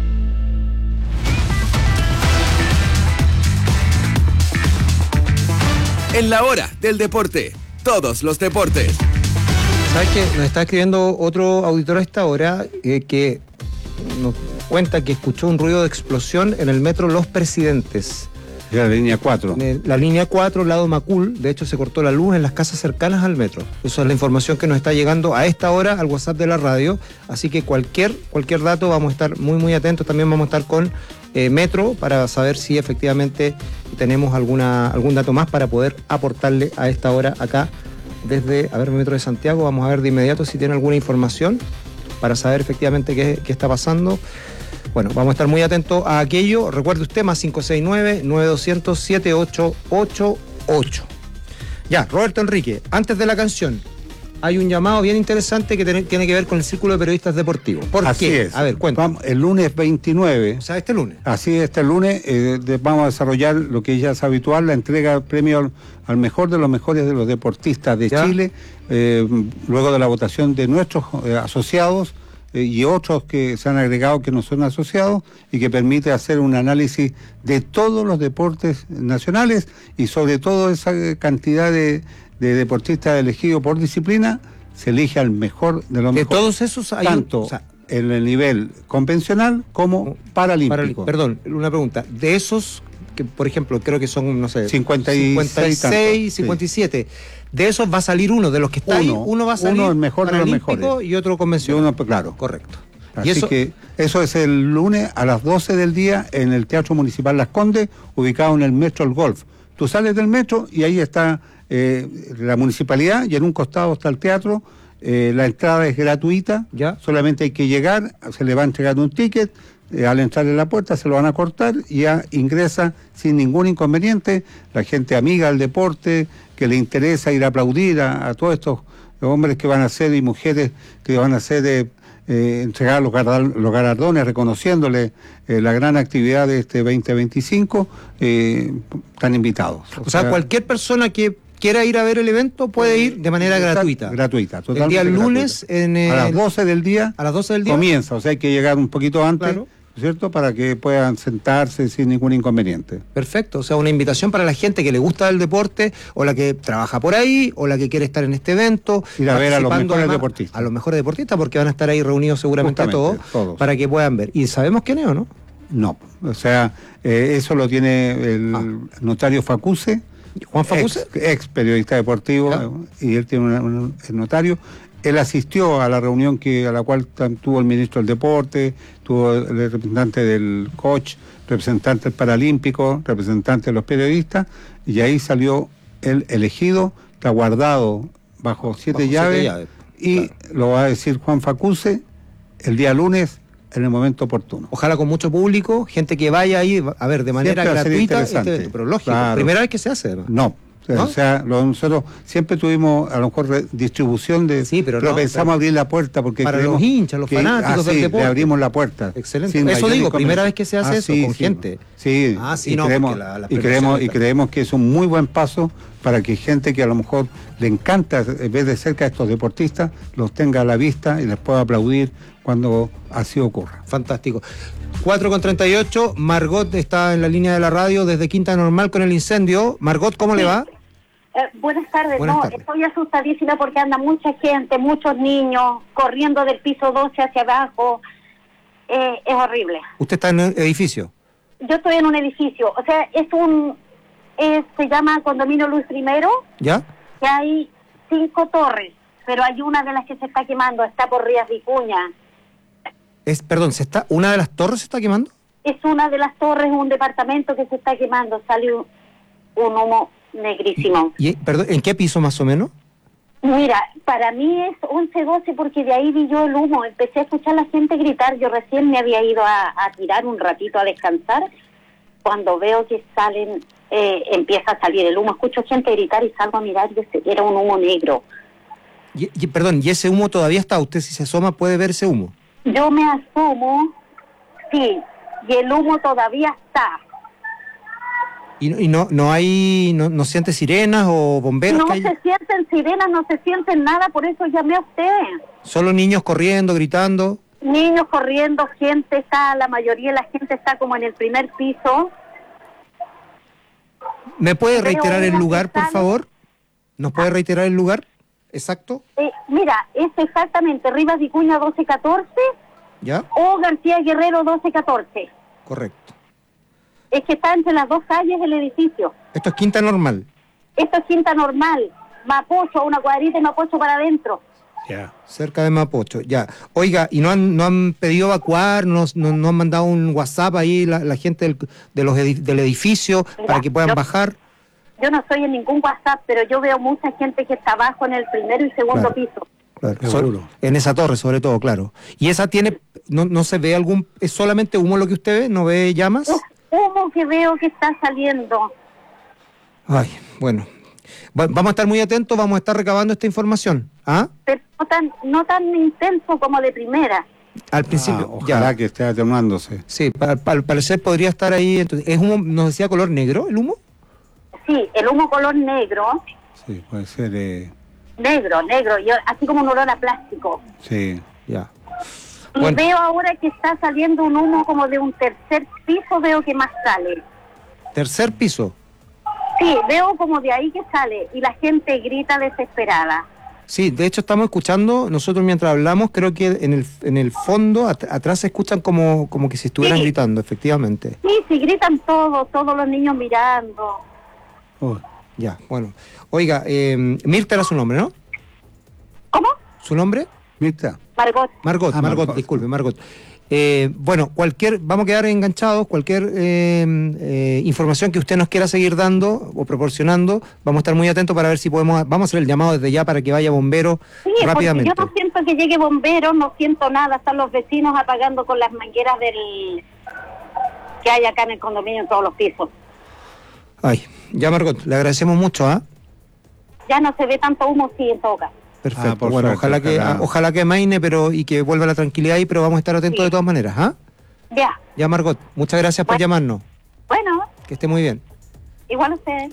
En la hora del deporte, todos los deportes. ¿Sabes qué? Nos está escribiendo otro auditor a esta hora eh, que nos cuenta que escuchó un ruido de explosión en el metro Los Presidentes. La línea cuatro. La línea cuatro, lado Macul, de hecho se cortó la luz en las casas cercanas al metro. Esa es la información que nos está llegando a esta hora al WhatsApp de la radio, así que cualquier, cualquier dato vamos a estar muy muy atentos. También vamos a estar con eh, Metro para saber si efectivamente tenemos alguna, algún dato más para poder aportarle a esta hora acá desde, a ver, Metro de Santiago. Vamos a ver de inmediato si tiene alguna información para saber efectivamente qué, qué está pasando. Bueno, vamos a estar muy atentos a aquello. Recuerde usted, más cinco seis nueve, nueve dos cero cero, siete ocho ocho ocho. Ya, Roberto Enrique, antes de la canción, hay un llamado bien interesante que tiene, tiene que ver con el Círculo de Periodistas Deportivos. ¿Por Así qué? es. A ver, cuéntame. Vamos, el lunes veintinueve. O sea, este lunes. Así es, este lunes eh, de, vamos a desarrollar lo que ya es habitual, la entrega del premio al, al mejor de los mejores de los deportistas de ¿Ya? Chile, eh, luego de la votación de nuestros eh, asociados y otros que se han agregado que no son asociados y que permite hacer un análisis de todos los deportes nacionales y sobre todo esa cantidad de, de deportistas elegidos por disciplina, se elige al mejor de los de mejores. Todos esos hay tanto un, o sea, en el nivel convencional como paralímpico. Perdón, una pregunta. De esos, que por ejemplo creo que son, no sé, cincuenta y seis, cincuenta y siete. Sí. De esos va a salir uno, de los que está uno, ahí, uno va a salir uno el mejor de los mejores y otro convencional. Y uno, claro. Correcto. Así ¿Y eso? que eso es el lunes a las doce del día en el Teatro Municipal Las Condes, ubicado en el Metro El Golf. Tú sales del metro y ahí está eh, la municipalidad y en un costado está el teatro. Eh, la entrada es gratuita, ¿Ya? Solamente hay que llegar, se le va a entregar un ticket. Eh, al entrar en la puerta se lo van a cortar y ya ingresa sin ningún inconveniente la gente amiga del deporte, que le interesa ir a aplaudir a, a todos estos hombres que van a ser y mujeres que van a ser eh, eh, entregar los, los galardones, reconociéndole eh, la gran actividad de este veinte veinticinco, eh, están invitados. O, o sea, sea, cualquier persona que quiera ir a ver el evento puede ir de manera gratuita. Gratuita, totalmente. El día lunes en el... a las doce del día. A las doce del día. Comienza, o sea, hay que llegar un poquito antes. Claro. ¿Cierto? Para que puedan sentarse sin ningún inconveniente. Perfecto, o sea, una invitación para la gente que le gusta el deporte, o la que trabaja por ahí, o la que quiere estar en este evento. Ir a ver a los mejores además, deportistas. A los mejores deportistas, porque van a estar ahí reunidos seguramente todos, todos, para que puedan ver. ¿Y sabemos quién es o no? No, o sea, eh, eso lo tiene el ah. notario Facuse. ¿Juan Facuse? Ex, ex periodista deportivo, ¿Ya? Y él tiene una, una, el notario. Él asistió a la reunión que a la cual tuvo el ministro del Deporte, tuvo el representante del coach, representante del Paralímpico, representante de los periodistas, y ahí salió él elegido, está guardado bajo siete bajo llaves, siete llaves, y claro. Lo va a decir Juan Facuse el día lunes en el momento oportuno. Ojalá con mucho público, gente que vaya ahí a ver de manera gratuita, este, pero lógico, claro. Primera vez que se hace, ¿no? No. ¿no? O sea, lo, nosotros siempre tuvimos a lo mejor re, distribución de... Sí, pero, pero no, pensamos pero, abrir la puerta porque para los hinchas, los que, fanáticos ah, del sí, deporte. le abrimos la puerta. Excelente. Eso digo, primera vez que se hace ah, eso, sí, con sí, gente. Sí, ah, sí y, no, creemos, la, la y, creemos, y está. creemos que es un muy buen paso para que gente que a lo mejor le encanta ver de cerca a estos deportistas, los tenga a la vista y les pueda aplaudir cuando así ocurra. Fantástico. cuatro con treinta y ocho, Margot está en la línea de la radio desde Quinta Normal con el incendio. Margot, ¿cómo sí. le va? Eh, buenas tardes, buenas no, tardes. Estoy asustadísima porque anda mucha gente, muchos niños corriendo del piso doce hacia abajo. Eh, es horrible. ¿Usted está en el edificio? Yo estoy en un edificio, o sea, es un, es, se llama Condominio Luis Primero. ¿Ya? Que hay cinco torres, pero hay una de las que se está quemando, está por Rías Vicuña. Es, perdón, ¿se está, ¿una de las torres se está quemando? Es una de las torres, un departamento que se está quemando, sale un, un humo negrísimo. ¿Y, perdón, ¿en qué piso más o menos? Mira, para mí es once, doce porque de ahí vi yo el humo, empecé a escuchar a la gente gritar, yo recién me había ido a, a tirar un ratito a descansar, cuando veo que salen, eh, empieza a salir el humo, escucho gente gritar y salgo a mirar y era un humo negro. Y, y, perdón, ¿y ese humo todavía está? ¿Usted si se asoma puede ver ese humo? Yo me asomo, sí, y el humo todavía está. ¿Y, y no no hay, no, no siente sirenas o bomberos? No que hay? se sienten sirenas, no se sienten nada, por eso llamé a usted. ¿Solo niños corriendo, gritando? Niños corriendo, gente está, la mayoría de la gente está como en el primer piso. ¿Me puede Veo reiterar el unas lugar, por ventanas. favor? ¿Nos puede reiterar el lugar exacto? Eh, mira, es exactamente Rivas Vicuña doce catorce ¿Ya? o García Guerrero doce catorce. Correcto. Es que está entre las dos calles del edificio. Esto es Quinta Normal. Esto es Quinta Normal, Mapocho, una cuadrita de Mapocho para adentro. Ya. Cerca de Mapocho, ya. Oiga, ¿y no han no han pedido evacuar? ¿No, no, no han mandado un WhatsApp ahí la, la gente del, de los edi- del edificio Mira, para que puedan yo- bajar? Yo no estoy en ningún WhatsApp, pero yo veo mucha gente que está abajo en el primero y segundo Claro. piso. Claro, so- en esa torre, sobre todo, claro. ¿Y esa tiene, no, no se ve algún, es solamente humo lo que usted ve? ¿No ve llamas? Es humo que veo que está saliendo. Ay, bueno. Va- vamos a estar muy atentos, vamos a estar recabando esta información. ¿Ah? Pero no tan, no tan intenso como de primera. Al principio, Ah, ojalá ya. que esté atenuándose. Sí, pa- pa- al parecer podría estar ahí. Entonces, ¿es humo, nos decía color negro el humo? Sí, el humo color negro, Sí, puede ser, eh, negro, negro, y así como un olor a plástico. sí. Ya. Y Bueno. veo ahora que está saliendo un humo como de un tercer piso, veo que más sale. Tercer piso. Sí, veo como de ahí que sale y la gente grita desesperada. Sí, de hecho estamos escuchando, nosotros mientras hablamos, creo que en el, en el fondo, at- atrás se escuchan como, como que si estuvieran Sí. gritando, efectivamente. Sí, sí, gritan todos, todos los niños mirando. Oh, ya, bueno. Oiga, eh, Mirta era su nombre, ¿no? ¿Cómo? ¿Su nombre? Mirta. Margot. Margot, Ah, Margot, Margot. disculpe, Margot. Eh, bueno, cualquier, vamos a quedar enganchados, cualquier eh, eh, información que usted nos quiera seguir dando o proporcionando, vamos a estar muy atentos para ver si podemos, vamos a hacer el llamado desde ya para que vaya bombero Sí, rápidamente. porque yo no siento que llegue bombero, no siento nada, están los vecinos apagando con las mangueras del que hay acá en el condominio en todos los pisos. Ay, ya Margot, le agradecemos mucho, ¿ah? Ya no se ve tanto humo, sí, en todo caso. Perfecto, Ah, por bueno, suerte, ojalá que ojalá. ah, ojalá que amaine, pero y que vuelva la tranquilidad ahí, pero vamos a estar atentos Sí. de todas maneras, ¿ah? Ya, Ya Margot, muchas gracias por Bueno. llamarnos, bueno, que esté muy bien. igual usted.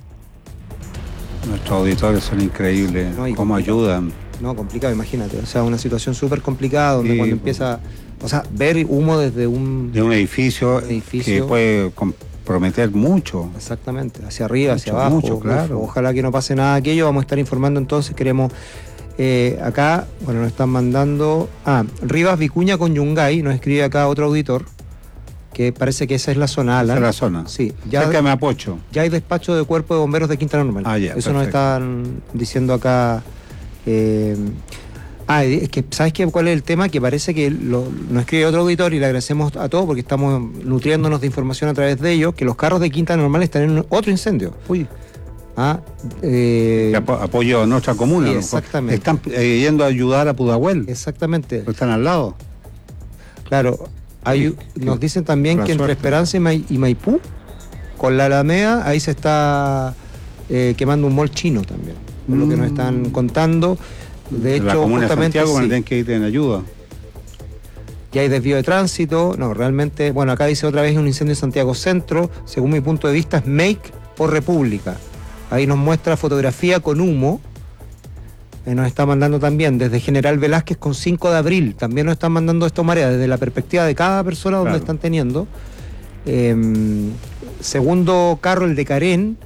Nuestros auditores son increíbles, No, y cómo complicado. ayudan. No, complicado, imagínate, o sea, una situación súper complicada donde Sí, cuando pues. empieza, o sea, ver humo desde un... De un edificio, Edificio. que puede comprometer mucho. Exactamente, hacia arriba, hacia Mucho, abajo. mucho, claro. Uf, ojalá que no pase nada de aquello. Vamos a estar informando entonces. Queremos eh, acá, bueno, nos están mandando. Ah, Rivas Vicuña con Yungay, nos escribe acá otro auditor, que parece que esa es la zona ala. Esa es la zona. Sí, ya, Cerca de Mapocho. ya hay despacho de cuerpo de bomberos de Quinta Normal. Ah, ya, Eso nos perfecto. están diciendo acá. eh, Ah, es que, ¿sabes qué, cuál es el tema? Que parece que lo, nos escribe otro auditor y le agradecemos a todos porque estamos nutriéndonos de información a través de ellos, que los carros de Quinta Normal están en otro incendio. Uy. Ah, eh, Que apo- apoyo a nuestra comuna. sí, ¿no? exactamente. Están eh, yendo a ayudar a Pudahuel. exactamente. Están al lado. Claro, hay, Sí, nos dicen también la que entre suerte. Esperanza y, Mai- y Maipú, con la Alameda, ahí se está eh, quemando un mall chino también, por mm. lo que nos están contando. De hecho, la comuna justamente, de Santiago sí, tienen que ir en ayuda. Ya hay desvío de tránsito, no, realmente, bueno, acá dice otra vez un incendio en Santiago Centro, según mi punto de vista es Make por República. Ahí nos muestra fotografía con humo, eh, nos está mandando también desde General Velázquez con cinco de abril, también nos están mandando esto Marea, desde la perspectiva de cada persona donde claro. están teniendo. Eh, segundo carro, el de Carén,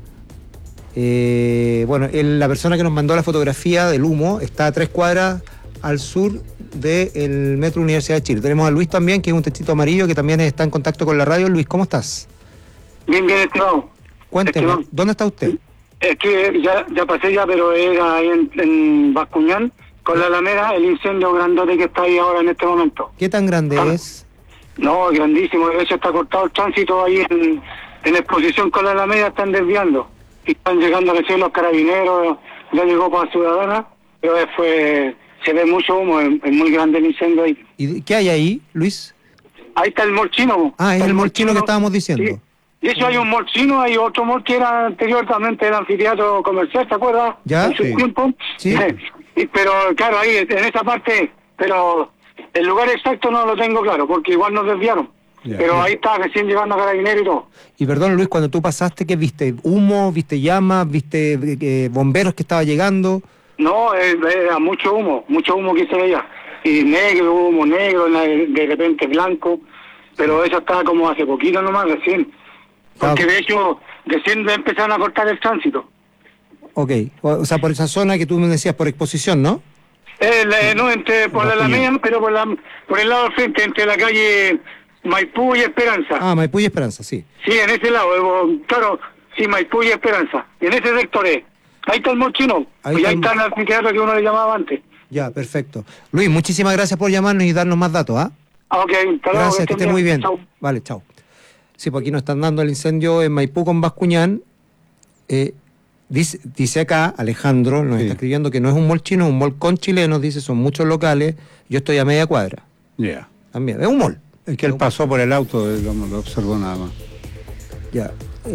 eh, bueno, el, la persona que nos mandó la fotografía del humo está a tres cuadras al sur del Metro Universidad de Chile. Tenemos a Luis también, que es un techito amarillo, que también está en contacto con la radio. Luis, ¿cómo estás? Bien, bien, estimado. Cuénteme, estimado. ¿Dónde está usted? Es que ya, ya pasé ya, pero era ahí en, en Bascuñán, con la Alameda, el incendio grandote que está ahí ahora en este momento. ¿Qué tan grande ah, es? No, grandísimo. De hecho, está cortado el tránsito ahí en, en exposición con la Alameda, están desviando. Y están llegando recién los carabineros, ya llegó para Ciudadana, pero fue... Se ve mucho humo, es, es muy grande el incendio ahí. ¿Y qué hay ahí, Luis? Ahí está el mall chino. Ah, es el, el mall chino que estábamos diciendo. Sí. De hecho, hay un mall chino, hay otro mall que era anterior también del anfiteatro comercial, ¿te acuerdas? Ya, en su sí. tiempo. Sí. Y, pero claro, ahí en esa parte, pero el lugar exacto no lo tengo claro, porque igual nos desviaron. Ya, pero ya. Ahí está recién llegando a Carabineros y todo. Y perdón, Luis, cuando tú pasaste, ¿qué viste? ¿Humo? ¿Viste llamas? ¿Viste eh, bomberos que estaba llegando? No, era mucho humo, mucho humo que se veía. Y negro, humo negro, de repente blanco. Pero eso estaba como hace poquito nomás, recién. Porque de hecho, recién empezaron a cortar el tránsito. Ok, o sea, por esa zona que tú me decías, por exposición, ¿no? Eh, la, no, entre, por la Alameda, pero por, la, por el lado del frente, entre la calle Maipú y Esperanza. Ah, Maipú y Esperanza, sí. Sí, en ese lado, claro, sí, Maipú y Esperanza. En ese sector es. Ahí está el mall chino, ahí, pues ahí está el anfiteatro que uno le llamaba antes. Ya, perfecto. Luis, muchísimas gracias por llamarnos y darnos más datos, ¿ah? Ah, ok, hasta luego. Gracias, que, que esté muy bien. Chau. Vale, chao. Sí, pues aquí nos están dando el incendio en Maipú con Bascuñán. Eh, dice, dice acá, Alejandro nos sí. está escribiendo que no es un mall chino, es un mall con chilenos, dice, son muchos locales. Yo estoy a media cuadra. Ya. Yeah. También, es un mall. Es que él pasó por el auto, lo, lo observó nada más. Ya.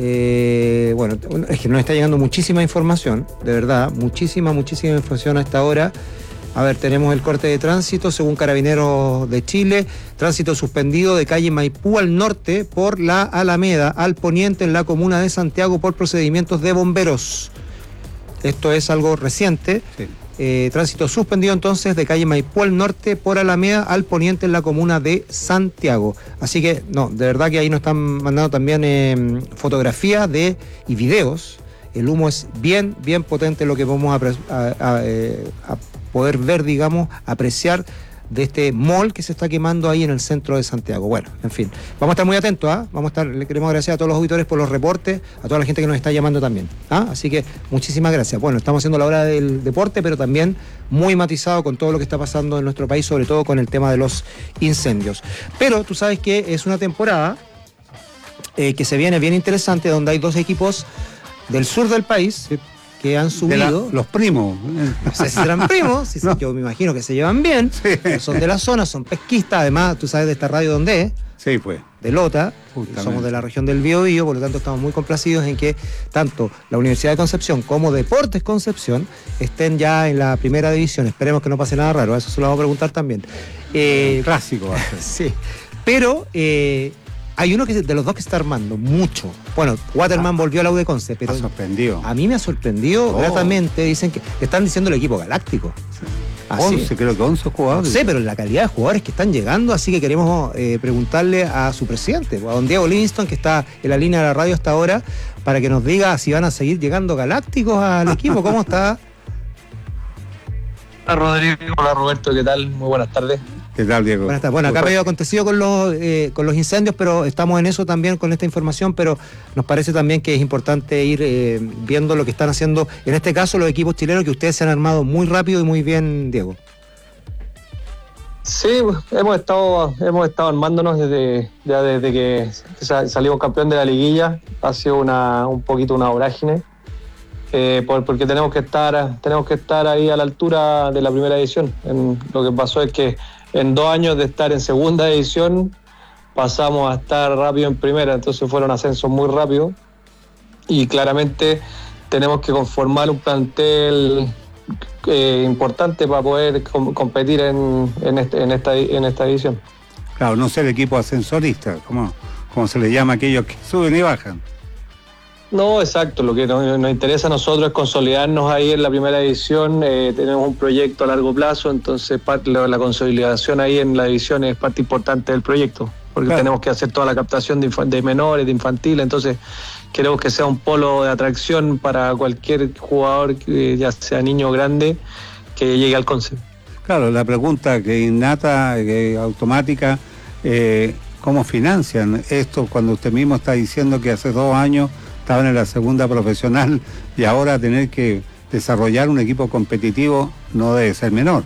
Eh, bueno, es que nos está llegando muchísima información, de verdad, muchísima, muchísima información a esta hora. A ver, tenemos el corte de tránsito, según Carabineros de Chile, tránsito suspendido de calle Maipú al norte por la Alameda, al poniente en la comuna de Santiago por procedimientos de bomberos. Esto es algo reciente. Sí. Eh, tránsito suspendido entonces de calle Maipú al norte por Alameda al poniente en la comuna de Santiago. Así que, no, de verdad que ahí nos están mandando también eh, fotografías de y videos. El humo es bien, bien potente, lo que vamos a, a, a, a poder ver, digamos, apreciar de este mall que se está quemando ahí en el centro de Santiago. Bueno, en fin, vamos a estar muy atentos, ¿ah? ¿eh? Vamos a estar, le queremos agradecer a todos los auditores por los reportes, a toda la gente que nos está llamando también, ¿ah? Así que muchísimas gracias. Bueno, estamos haciendo la hora del deporte, pero también muy matizado con todo lo que está pasando en nuestro país, sobre todo con el tema de los incendios. Pero tú sabes que es una temporada eh, que se viene bien interesante, donde hay dos equipos del sur del país que han subido. La, los primos. No sé si serán primos, si no. Yo me imagino que se llevan bien. Sí. Son de la zona, son pesquistas, además, tú sabes de esta radio dónde es. Sí, pues. De Lota, somos de la región del Biobío, por lo tanto estamos muy complacidos en que tanto la Universidad de Concepción como Deportes Concepción estén ya en la primera división. Esperemos que no pase nada raro, eso se lo vamos a preguntar también. Eh, clásico va a ser. Sí, pero eh, hay uno que de los dos que se está armando mucho. Bueno, Waterman ah, volvió a la U de Conce, pero ha sorprendido. A mí me ha sorprendido oh. gratamente. Dicen que están diciendo el equipo galáctico. Sí. once, creo que once jugadores. No sé, pero la calidad de jugadores que están llegando, así que queremos eh, preguntarle a su presidente, a don Diego Livingston, que está en la línea de la radio hasta ahora, para que nos diga si van a seguir llegando galácticos al equipo. ¿Cómo está? Hola Rodrigo, hola Roberto, ¿qué tal? Muy buenas tardes. ¿Qué tal, Diego? Buenas tardes. Bueno, acá ha acontecido con los, eh, con los incendios, pero estamos en eso también con esta información, pero nos parece también que es importante ir eh, viendo lo que están haciendo, en este caso los equipos chilenos, que ustedes se han armado muy rápido y muy bien, Diego. Sí, hemos estado hemos estado armándonos desde ya desde que salimos campeón de la liguilla. Ha sido una un poquito una vorágine, eh, por, porque tenemos que estar tenemos que estar ahí a la altura de la primera edición. En, lo que pasó es que en dos años de estar en segunda edición pasamos a estar rápido en primera, entonces fueron ascensos muy rápidos y claramente tenemos que conformar un plantel eh, importante para poder com- competir en, en, este, en, esta, en esta edición. Claro, no ser equipo ascensorista, como, como se le llama a aquellos que suben y bajan. No, exacto. Lo que nos, nos interesa a nosotros es consolidarnos ahí en la primera división. Eh, tenemos un proyecto a largo plazo, entonces parte, la, la consolidación ahí en la división es parte importante del proyecto, porque claro, tenemos que hacer toda la captación de, inf- de menores, de infantiles, entonces queremos que sea un polo de atracción para cualquier jugador, eh, ya sea niño o grande, que llegue al Conce. Claro, la pregunta que innata, que automática, eh, ¿cómo financian esto cuando usted mismo está diciendo que hace dos años estaban en la segunda profesional y ahora tener que desarrollar un equipo competitivo no debe ser menor?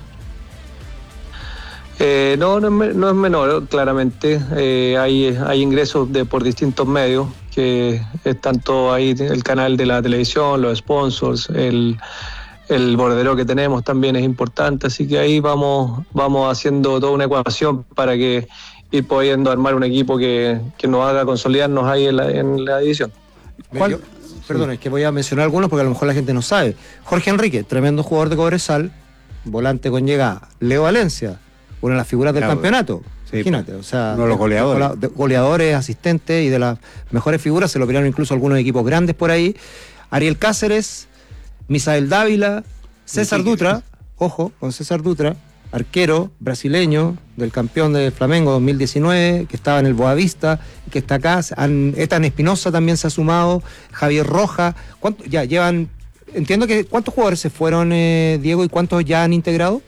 Eh, no, no es, no es menor, claramente. Eh, hay, hay ingresos de por distintos medios, que es tanto ahí el canal de la televisión, los sponsors, el, el bordero que tenemos también es importante, así que ahí vamos, vamos haciendo toda una ecuación para que ir pudiendo armar un equipo que, que nos haga consolidarnos ahí en la, en la división. ¿Cuál? Yo, perdón, es que voy a mencionar algunos porque a lo mejor la gente no sabe. Jorge Enrique, tremendo jugador de Cobresal, volante con llegada. Leo Valencia, una de las figuras del claro, campeonato. Sí, imagínate, o sea, uno de los goleadores. De, de, goleadores, asistentes y de las mejores figuras, se lo pelearon incluso algunos equipos grandes por ahí. Ariel Cáceres, Misael Dávila, César Dutra, ojo, con César Dutra, arquero brasileño del campeón de Flamengo dos mil diecinueve, que estaba en el Boavista, que está acá. Han, Ethan Espinosa también se ha sumado, Javier Roja. ¿Cuánto, ya llevan, entiendo que cuántos jugadores se fueron, eh, Diego, y cuántos ya han integrado?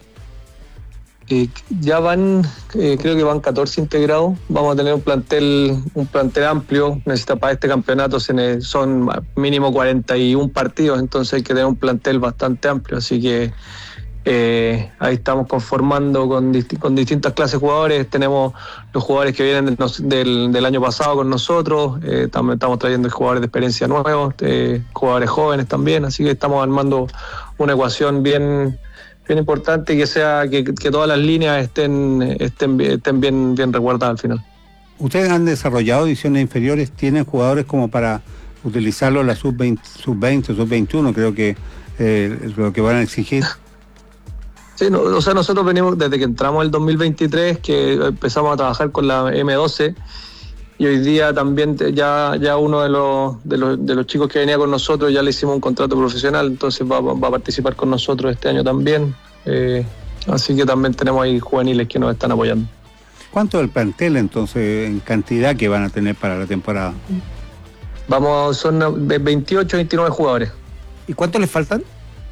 Eh, ya van, eh, creo que van catorce integrados. Vamos a tener un plantel un plantel amplio. Necesita para este campeonato se ne, son mínimo cuarenta y uno partidos, entonces hay que tener un plantel bastante amplio, así que Eh, ahí estamos conformando con, disti- con distintas clases de jugadores. Tenemos los jugadores que vienen de nos- del, del año pasado con nosotros, eh, también estamos trayendo jugadores de experiencia nuevos, eh, jugadores jóvenes también, así que estamos armando una ecuación bien, bien importante y que sea que, que todas las líneas estén, estén, estén bien, bien resguardadas al final. Ustedes han desarrollado divisiones inferiores, tienen jugadores como para utilizarlo en la sub veinte, sub veinte, sub veintiuno, creo que eh, lo que van a exigir. Sí, no, o sea, nosotros venimos desde que entramos el dos mil veintitrés, que empezamos a trabajar con la eme doce, y hoy día también ya, ya uno de los, de, los, de los chicos que venía con nosotros ya le hicimos un contrato profesional, entonces va, va a participar con nosotros este año también, eh, así que también tenemos ahí juveniles que nos están apoyando. ¿Cuánto del plantel entonces en cantidad que van a tener para la temporada? Vamos, son de veintiocho a veintinueve jugadores. ¿Y cuántos les faltan?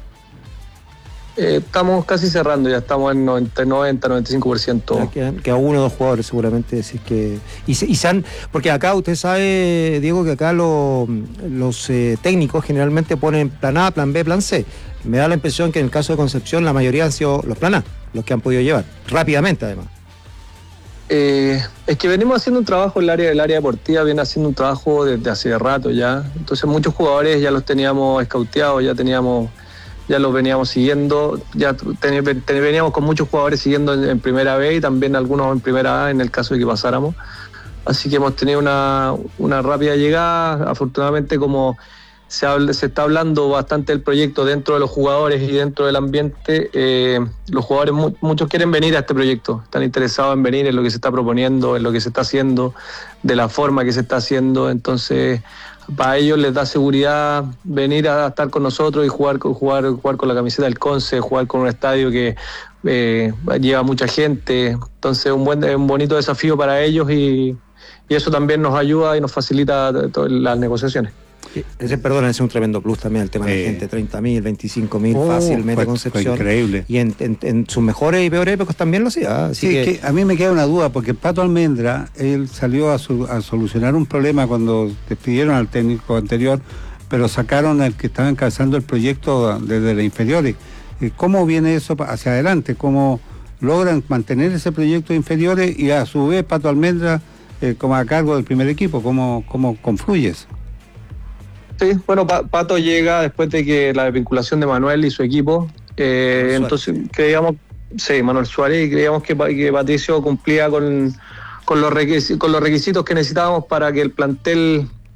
Eh, estamos casi cerrando, ya estamos en noventa, noventa, noventa y cinco por ciento. Ya quedan, queda uno o dos jugadores seguramente, decís que... Y se, y se han, porque acá usted sabe, Diego, que acá lo, los eh, técnicos generalmente ponen plan A, plan B, plan C. Me da la impresión que en el caso de Concepción la mayoría han sido los plan A, los que han podido llevar, rápidamente además. Eh, es que venimos haciendo un trabajo en el área del área deportiva, viene haciendo un trabajo desde hace rato ya. Entonces muchos jugadores ya los teníamos escauteados, ya teníamos... ya los veníamos siguiendo, ya ten, ten, veníamos con muchos jugadores siguiendo en, en primera B y también algunos en primera A en el caso de que pasáramos. Así que hemos tenido una, una rápida llegada. Afortunadamente, como se, habla, se está hablando bastante del proyecto dentro de los jugadores y dentro del ambiente, eh, los jugadores mu- muchos quieren venir a este proyecto, están interesados en venir, en lo que se está proponiendo, en lo que se está haciendo, de la forma que se está haciendo. Entonces, para ellos les da seguridad venir a estar con nosotros y jugar, jugar, jugar con la camiseta del Conce, jugar con un estadio que eh, lleva mucha gente. Entonces un buen, un bonito desafío para ellos y, y eso también nos ayuda y nos facilita las negociaciones. Ese, perdón, ese es un tremendo plus también el tema de la gente, treinta mil, veinticinco mil, oh, fácilmente fue, Concepción. Fue increíble. Y en, en, en sus mejores y peores épocas también lo hacía. Así sí, que... que a mí me queda una duda, porque Pato Almendra, él salió a, su, a solucionar un problema cuando despidieron al técnico anterior, pero sacaron al que estaba encabezando el proyecto desde las inferiores. ¿Cómo viene eso hacia adelante? ¿Cómo logran mantener ese proyecto de inferiores y a su vez Pato Almendra eh, como a cargo del primer equipo? ¿Cómo, cómo confluye eso? Sí, bueno, Pato llega después de que la desvinculación de Manuel y su equipo, eh, entonces creíamos, sí, Manuel Suárez, y creíamos que, que Patricio cumplía con, con, los requisitos, con los requisitos que necesitábamos para que el plantel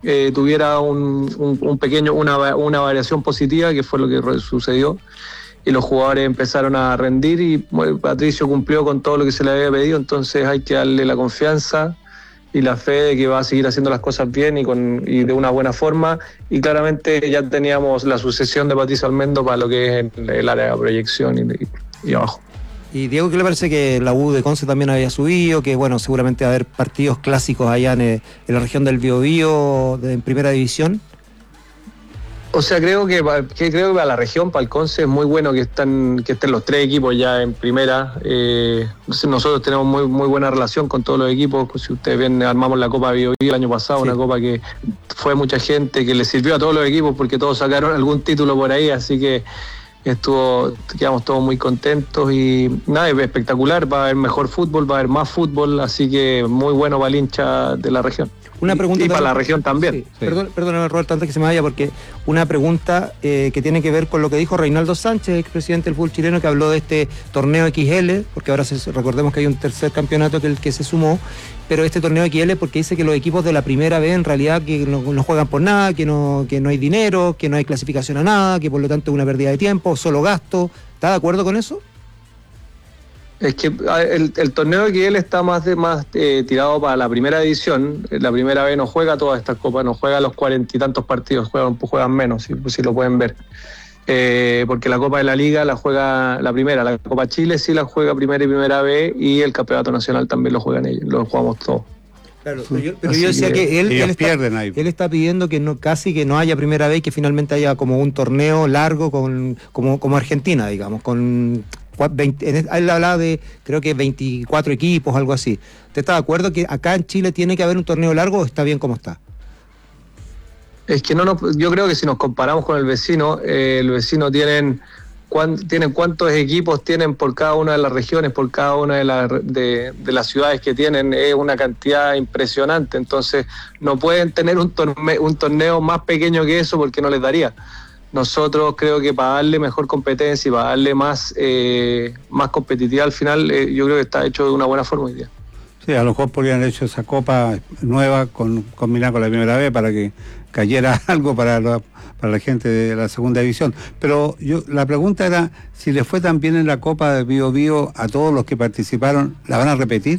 eh, tuviera un, un, un pequeño, una, una variación positiva, que fue lo que re- sucedió, y los jugadores empezaron a rendir y bueno, Patricio cumplió con todo lo que se le había pedido, entonces hay que darle la confianza y la fe de que va a seguir haciendo las cosas bien y, con, y de una buena forma, y claramente ya teníamos la sucesión de Patricio Almendo para lo que es el, el área de proyección y, y abajo. Y Diego, ¿qué le parece que la U de Conce también había subido? Que bueno, seguramente va a haber partidos clásicos allá en, en la región del Biobío de, en primera división. O sea, creo que, que creo que para la región, para el Conce, es muy bueno que están que estén los tres equipos ya en primera. Eh, nosotros tenemos muy muy buena relación con todos los equipos. Si ustedes ven, armamos la Copa Biobío el año pasado, sí. Una copa que fue mucha gente, que le sirvió a todos los equipos porque todos sacaron algún título por ahí, así que estuvo, quedamos todos muy contentos y nada, es espectacular, va a haber mejor fútbol, va a haber más fútbol, así que muy bueno para el hincha de la región. Una pregunta y, y para también, la región también. Sí, sí. Perdón, perdóname, Roberto, antes que se me vaya, porque una pregunta eh, que tiene que ver con lo que dijo Reinaldo Sánchez, expresidente del fútbol chileno, que habló de este torneo X L, porque ahora se, recordemos que hay un tercer campeonato que el que se sumó, pero este torneo X L porque dice que los equipos de la primera B en realidad que no, no juegan por nada, que no, que no hay dinero, que no hay clasificación a nada, que por lo tanto es una pérdida de tiempo, solo gasto. ¿Está de acuerdo con eso? Es que el, el torneo X L está más de más eh, tirado para la primera división. La primera vez no juega todas estas copas, no juega los cuarenta y tantos partidos, juegan, juegan menos, si, si lo pueden ver. Eh, porque la Copa de la Liga la juega la primera, la Copa Chile sí la juega primera y primera B, y el Campeonato Nacional también lo juegan ellos, lo jugamos todos. Claro, pero yo, pero yo decía que, que él, él, está, él está pidiendo que no casi que no haya primera vez y que finalmente haya como un torneo largo con como, como Argentina, digamos, con veinte, él hablaba de creo que veinticuatro equipos, algo así. ¿Usted está de acuerdo que acá en Chile tiene que haber un torneo largo o está bien como está? Es que no, no yo creo que si nos comparamos con el vecino, eh, el vecino tienen tienen cuántos equipos tienen por cada una de las regiones, por cada una de, la, de, de las ciudades que tienen, es una cantidad impresionante, entonces no pueden tener un torneo, un torneo más pequeño que eso porque no les daría. Nosotros creo que para darle mejor competencia y para darle más, eh, más competitividad al final, eh, yo creo que está hecho de una buena forma hoy día. Sí, a lo mejor podrían haber hecho esa copa nueva con combinada con la primera vez para que cayera algo para la, para la gente de la segunda división. Pero yo la pregunta era, si les fue tan bien en la Copa de Bio Bio a todos los que participaron, ¿la van a repetir?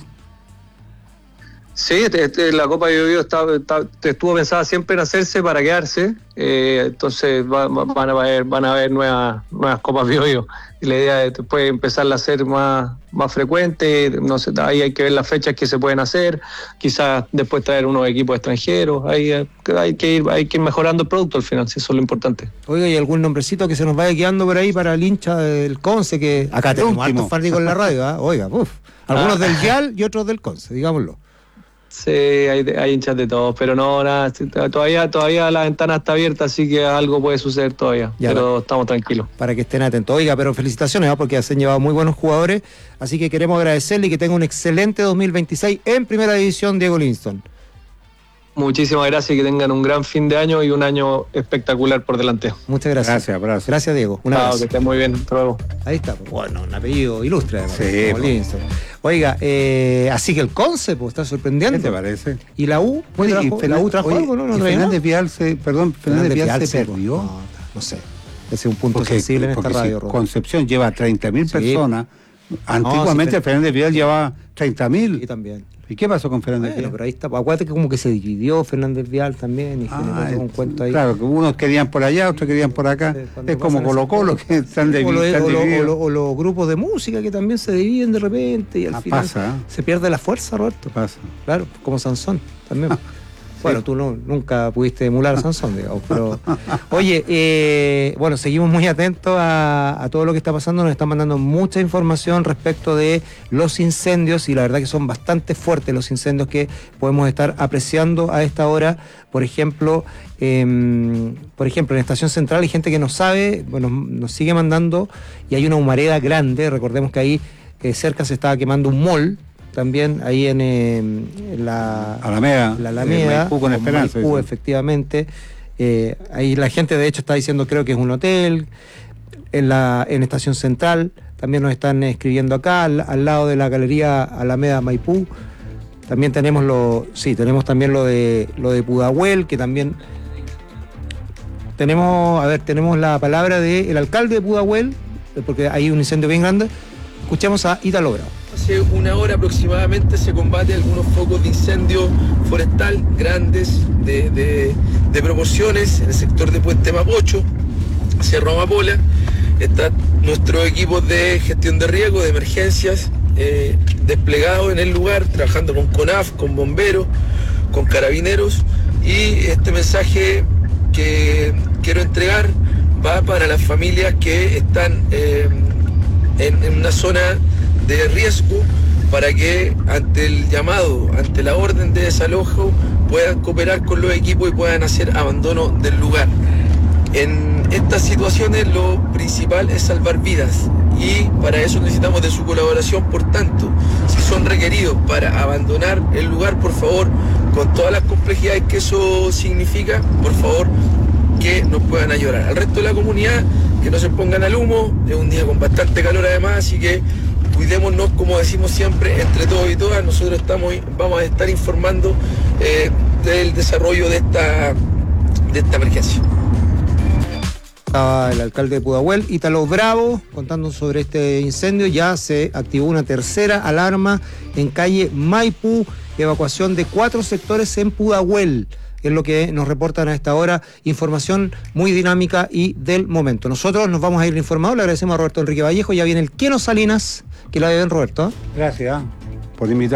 Sí, este, la Copa de Bio Bio está, está, estuvo pensada siempre en hacerse para quedarse, eh, entonces va, va, van a haber, van a haber nuevas, nuevas Copas Bio Bio. Y la idea es después empezarla a hacer más, más frecuente, no sé, ahí hay que ver las fechas que se pueden hacer, quizás después traer unos equipos extranjeros, ahí hay que ir, hay que ir mejorando el producto al final, si eso es lo importante. Oiga, ¿y algún nombrecito que se nos vaya quedando por ahí para el hincha del Conce? Que acá tenemos hartos fanáticos en la radio, ¿eh? Oiga, uff, algunos ah. del Vial y otros del Conce, digámoslo. Sí, hay, hay hinchas de todos, pero no, nada, todavía todavía la ventana está abierta, así que algo puede suceder todavía, ya, pero para, estamos tranquilos. Para que estén atentos. Oiga, pero felicitaciones, ¿no? Porque se han llevado muy buenos jugadores, así que queremos agradecerle y que tenga un excelente dos mil veintiséis en Primera División, Diego Livingston. Muchísimas gracias y que tengan un gran fin de año y un año espectacular por delante. Muchas gracias. Gracias, gracias. Gracias, Diego. Un abrazo. Claro, que estén muy bien. Hasta luego. Ahí está. Bueno, un apellido ilustre. Además, sí. Como Livingston. Oiga, eh, así que el Conce, pues, está sorprendiendo. ¿Qué te parece? ¿Y la U? Oye, trajo, y ¿La U trajo oye, algo? ¿No? ¿No Fernández Vial se, perdón, Fernández Vial se perdió. No, no sé. Ese es un punto porque, sensible en esta radio, si Concepción lleva treinta mil sí. personas. Antiguamente no, si Fernández Vial llevaba treinta mil. Y también. ¿Y qué pasó con Fernández bueno, Vial? Pero ahí está, acuérdate que como que se dividió Fernández Vial también y generó ah, un cuento ahí. Claro, que unos querían por allá, otros querían por acá. Sí, es como Colo Colo que están divididos. O, lo, o, lo, o los grupos de música que también se dividen de repente y al ah, final pasa, ¿eh? se pierde la fuerza, Roberto. Pasa. Claro, como Sansón también. Bueno, tú no, nunca pudiste emular a Sansón, digamos, pero... Oye, eh, bueno, seguimos muy atentos a, a todo lo que está pasando, nos están mandando mucha información respecto de los incendios y la verdad que son bastante fuertes los incendios que podemos estar apreciando a esta hora. Por ejemplo, eh, por ejemplo, en Estación Central hay gente que no sabe, bueno, nos sigue mandando y hay una humareda grande, recordemos que ahí eh, cerca se estaba quemando un mall, también ahí en, eh, en la Alameda, la Alameda Maipú con Esperanza, Maipú, efectivamente. Eh, ahí la gente de hecho está diciendo, creo que es un hotel. En la en Estación Central también nos están escribiendo acá, al, al lado de la galería Alameda Maipú. También tenemos lo, sí, tenemos también lo de lo de Pudahuel, que también tenemos, a ver, tenemos la palabra del alcalde de Pudahuel, porque hay un incendio bien grande. Escuchamos a Ítalo Bravo. Hace una hora aproximadamente se combate algunos focos de incendio forestal grandes de, de, de proporciones en el sector de Puente Mapocho, Cerro Amapola. Está nuestro equipo de gestión de riesgo, de emergencias, eh, desplegado en el lugar, trabajando con CONAF, con bomberos, con carabineros, y este mensaje que quiero entregar va para las familias que están eh, en, en una zona de riesgo, para que ante el llamado, ante la orden de desalojo, puedan cooperar con los equipos y puedan hacer abandono del lugar. En estas situaciones lo principal es salvar vidas, y para eso necesitamos de su colaboración. Por tanto, si son requeridos para abandonar el lugar, por favor, con todas las complejidades que eso significa, por favor, que nos puedan ayudar. Al resto de la comunidad, que no se pongan al humo. Es un día con bastante calor además, así que cuidémonos, como decimos siempre, entre todos y todas. Nosotros estamos, vamos a estar informando eh, del desarrollo de esta, de esta emergencia. El alcalde de Pudahuel, Ítalo Bravo, contando sobre este incendio. Ya se activó una tercera alarma en calle Maipú, evacuación de cuatro sectores en Pudahuel, es lo que nos reportan a esta hora. Información muy dinámica y del momento. Nosotros nos vamos a ir informados. Le agradecemos a Roberto Enrique Vallejo. Ya viene el Queno Salinas, que la deben, Roberto. Gracias por invitar.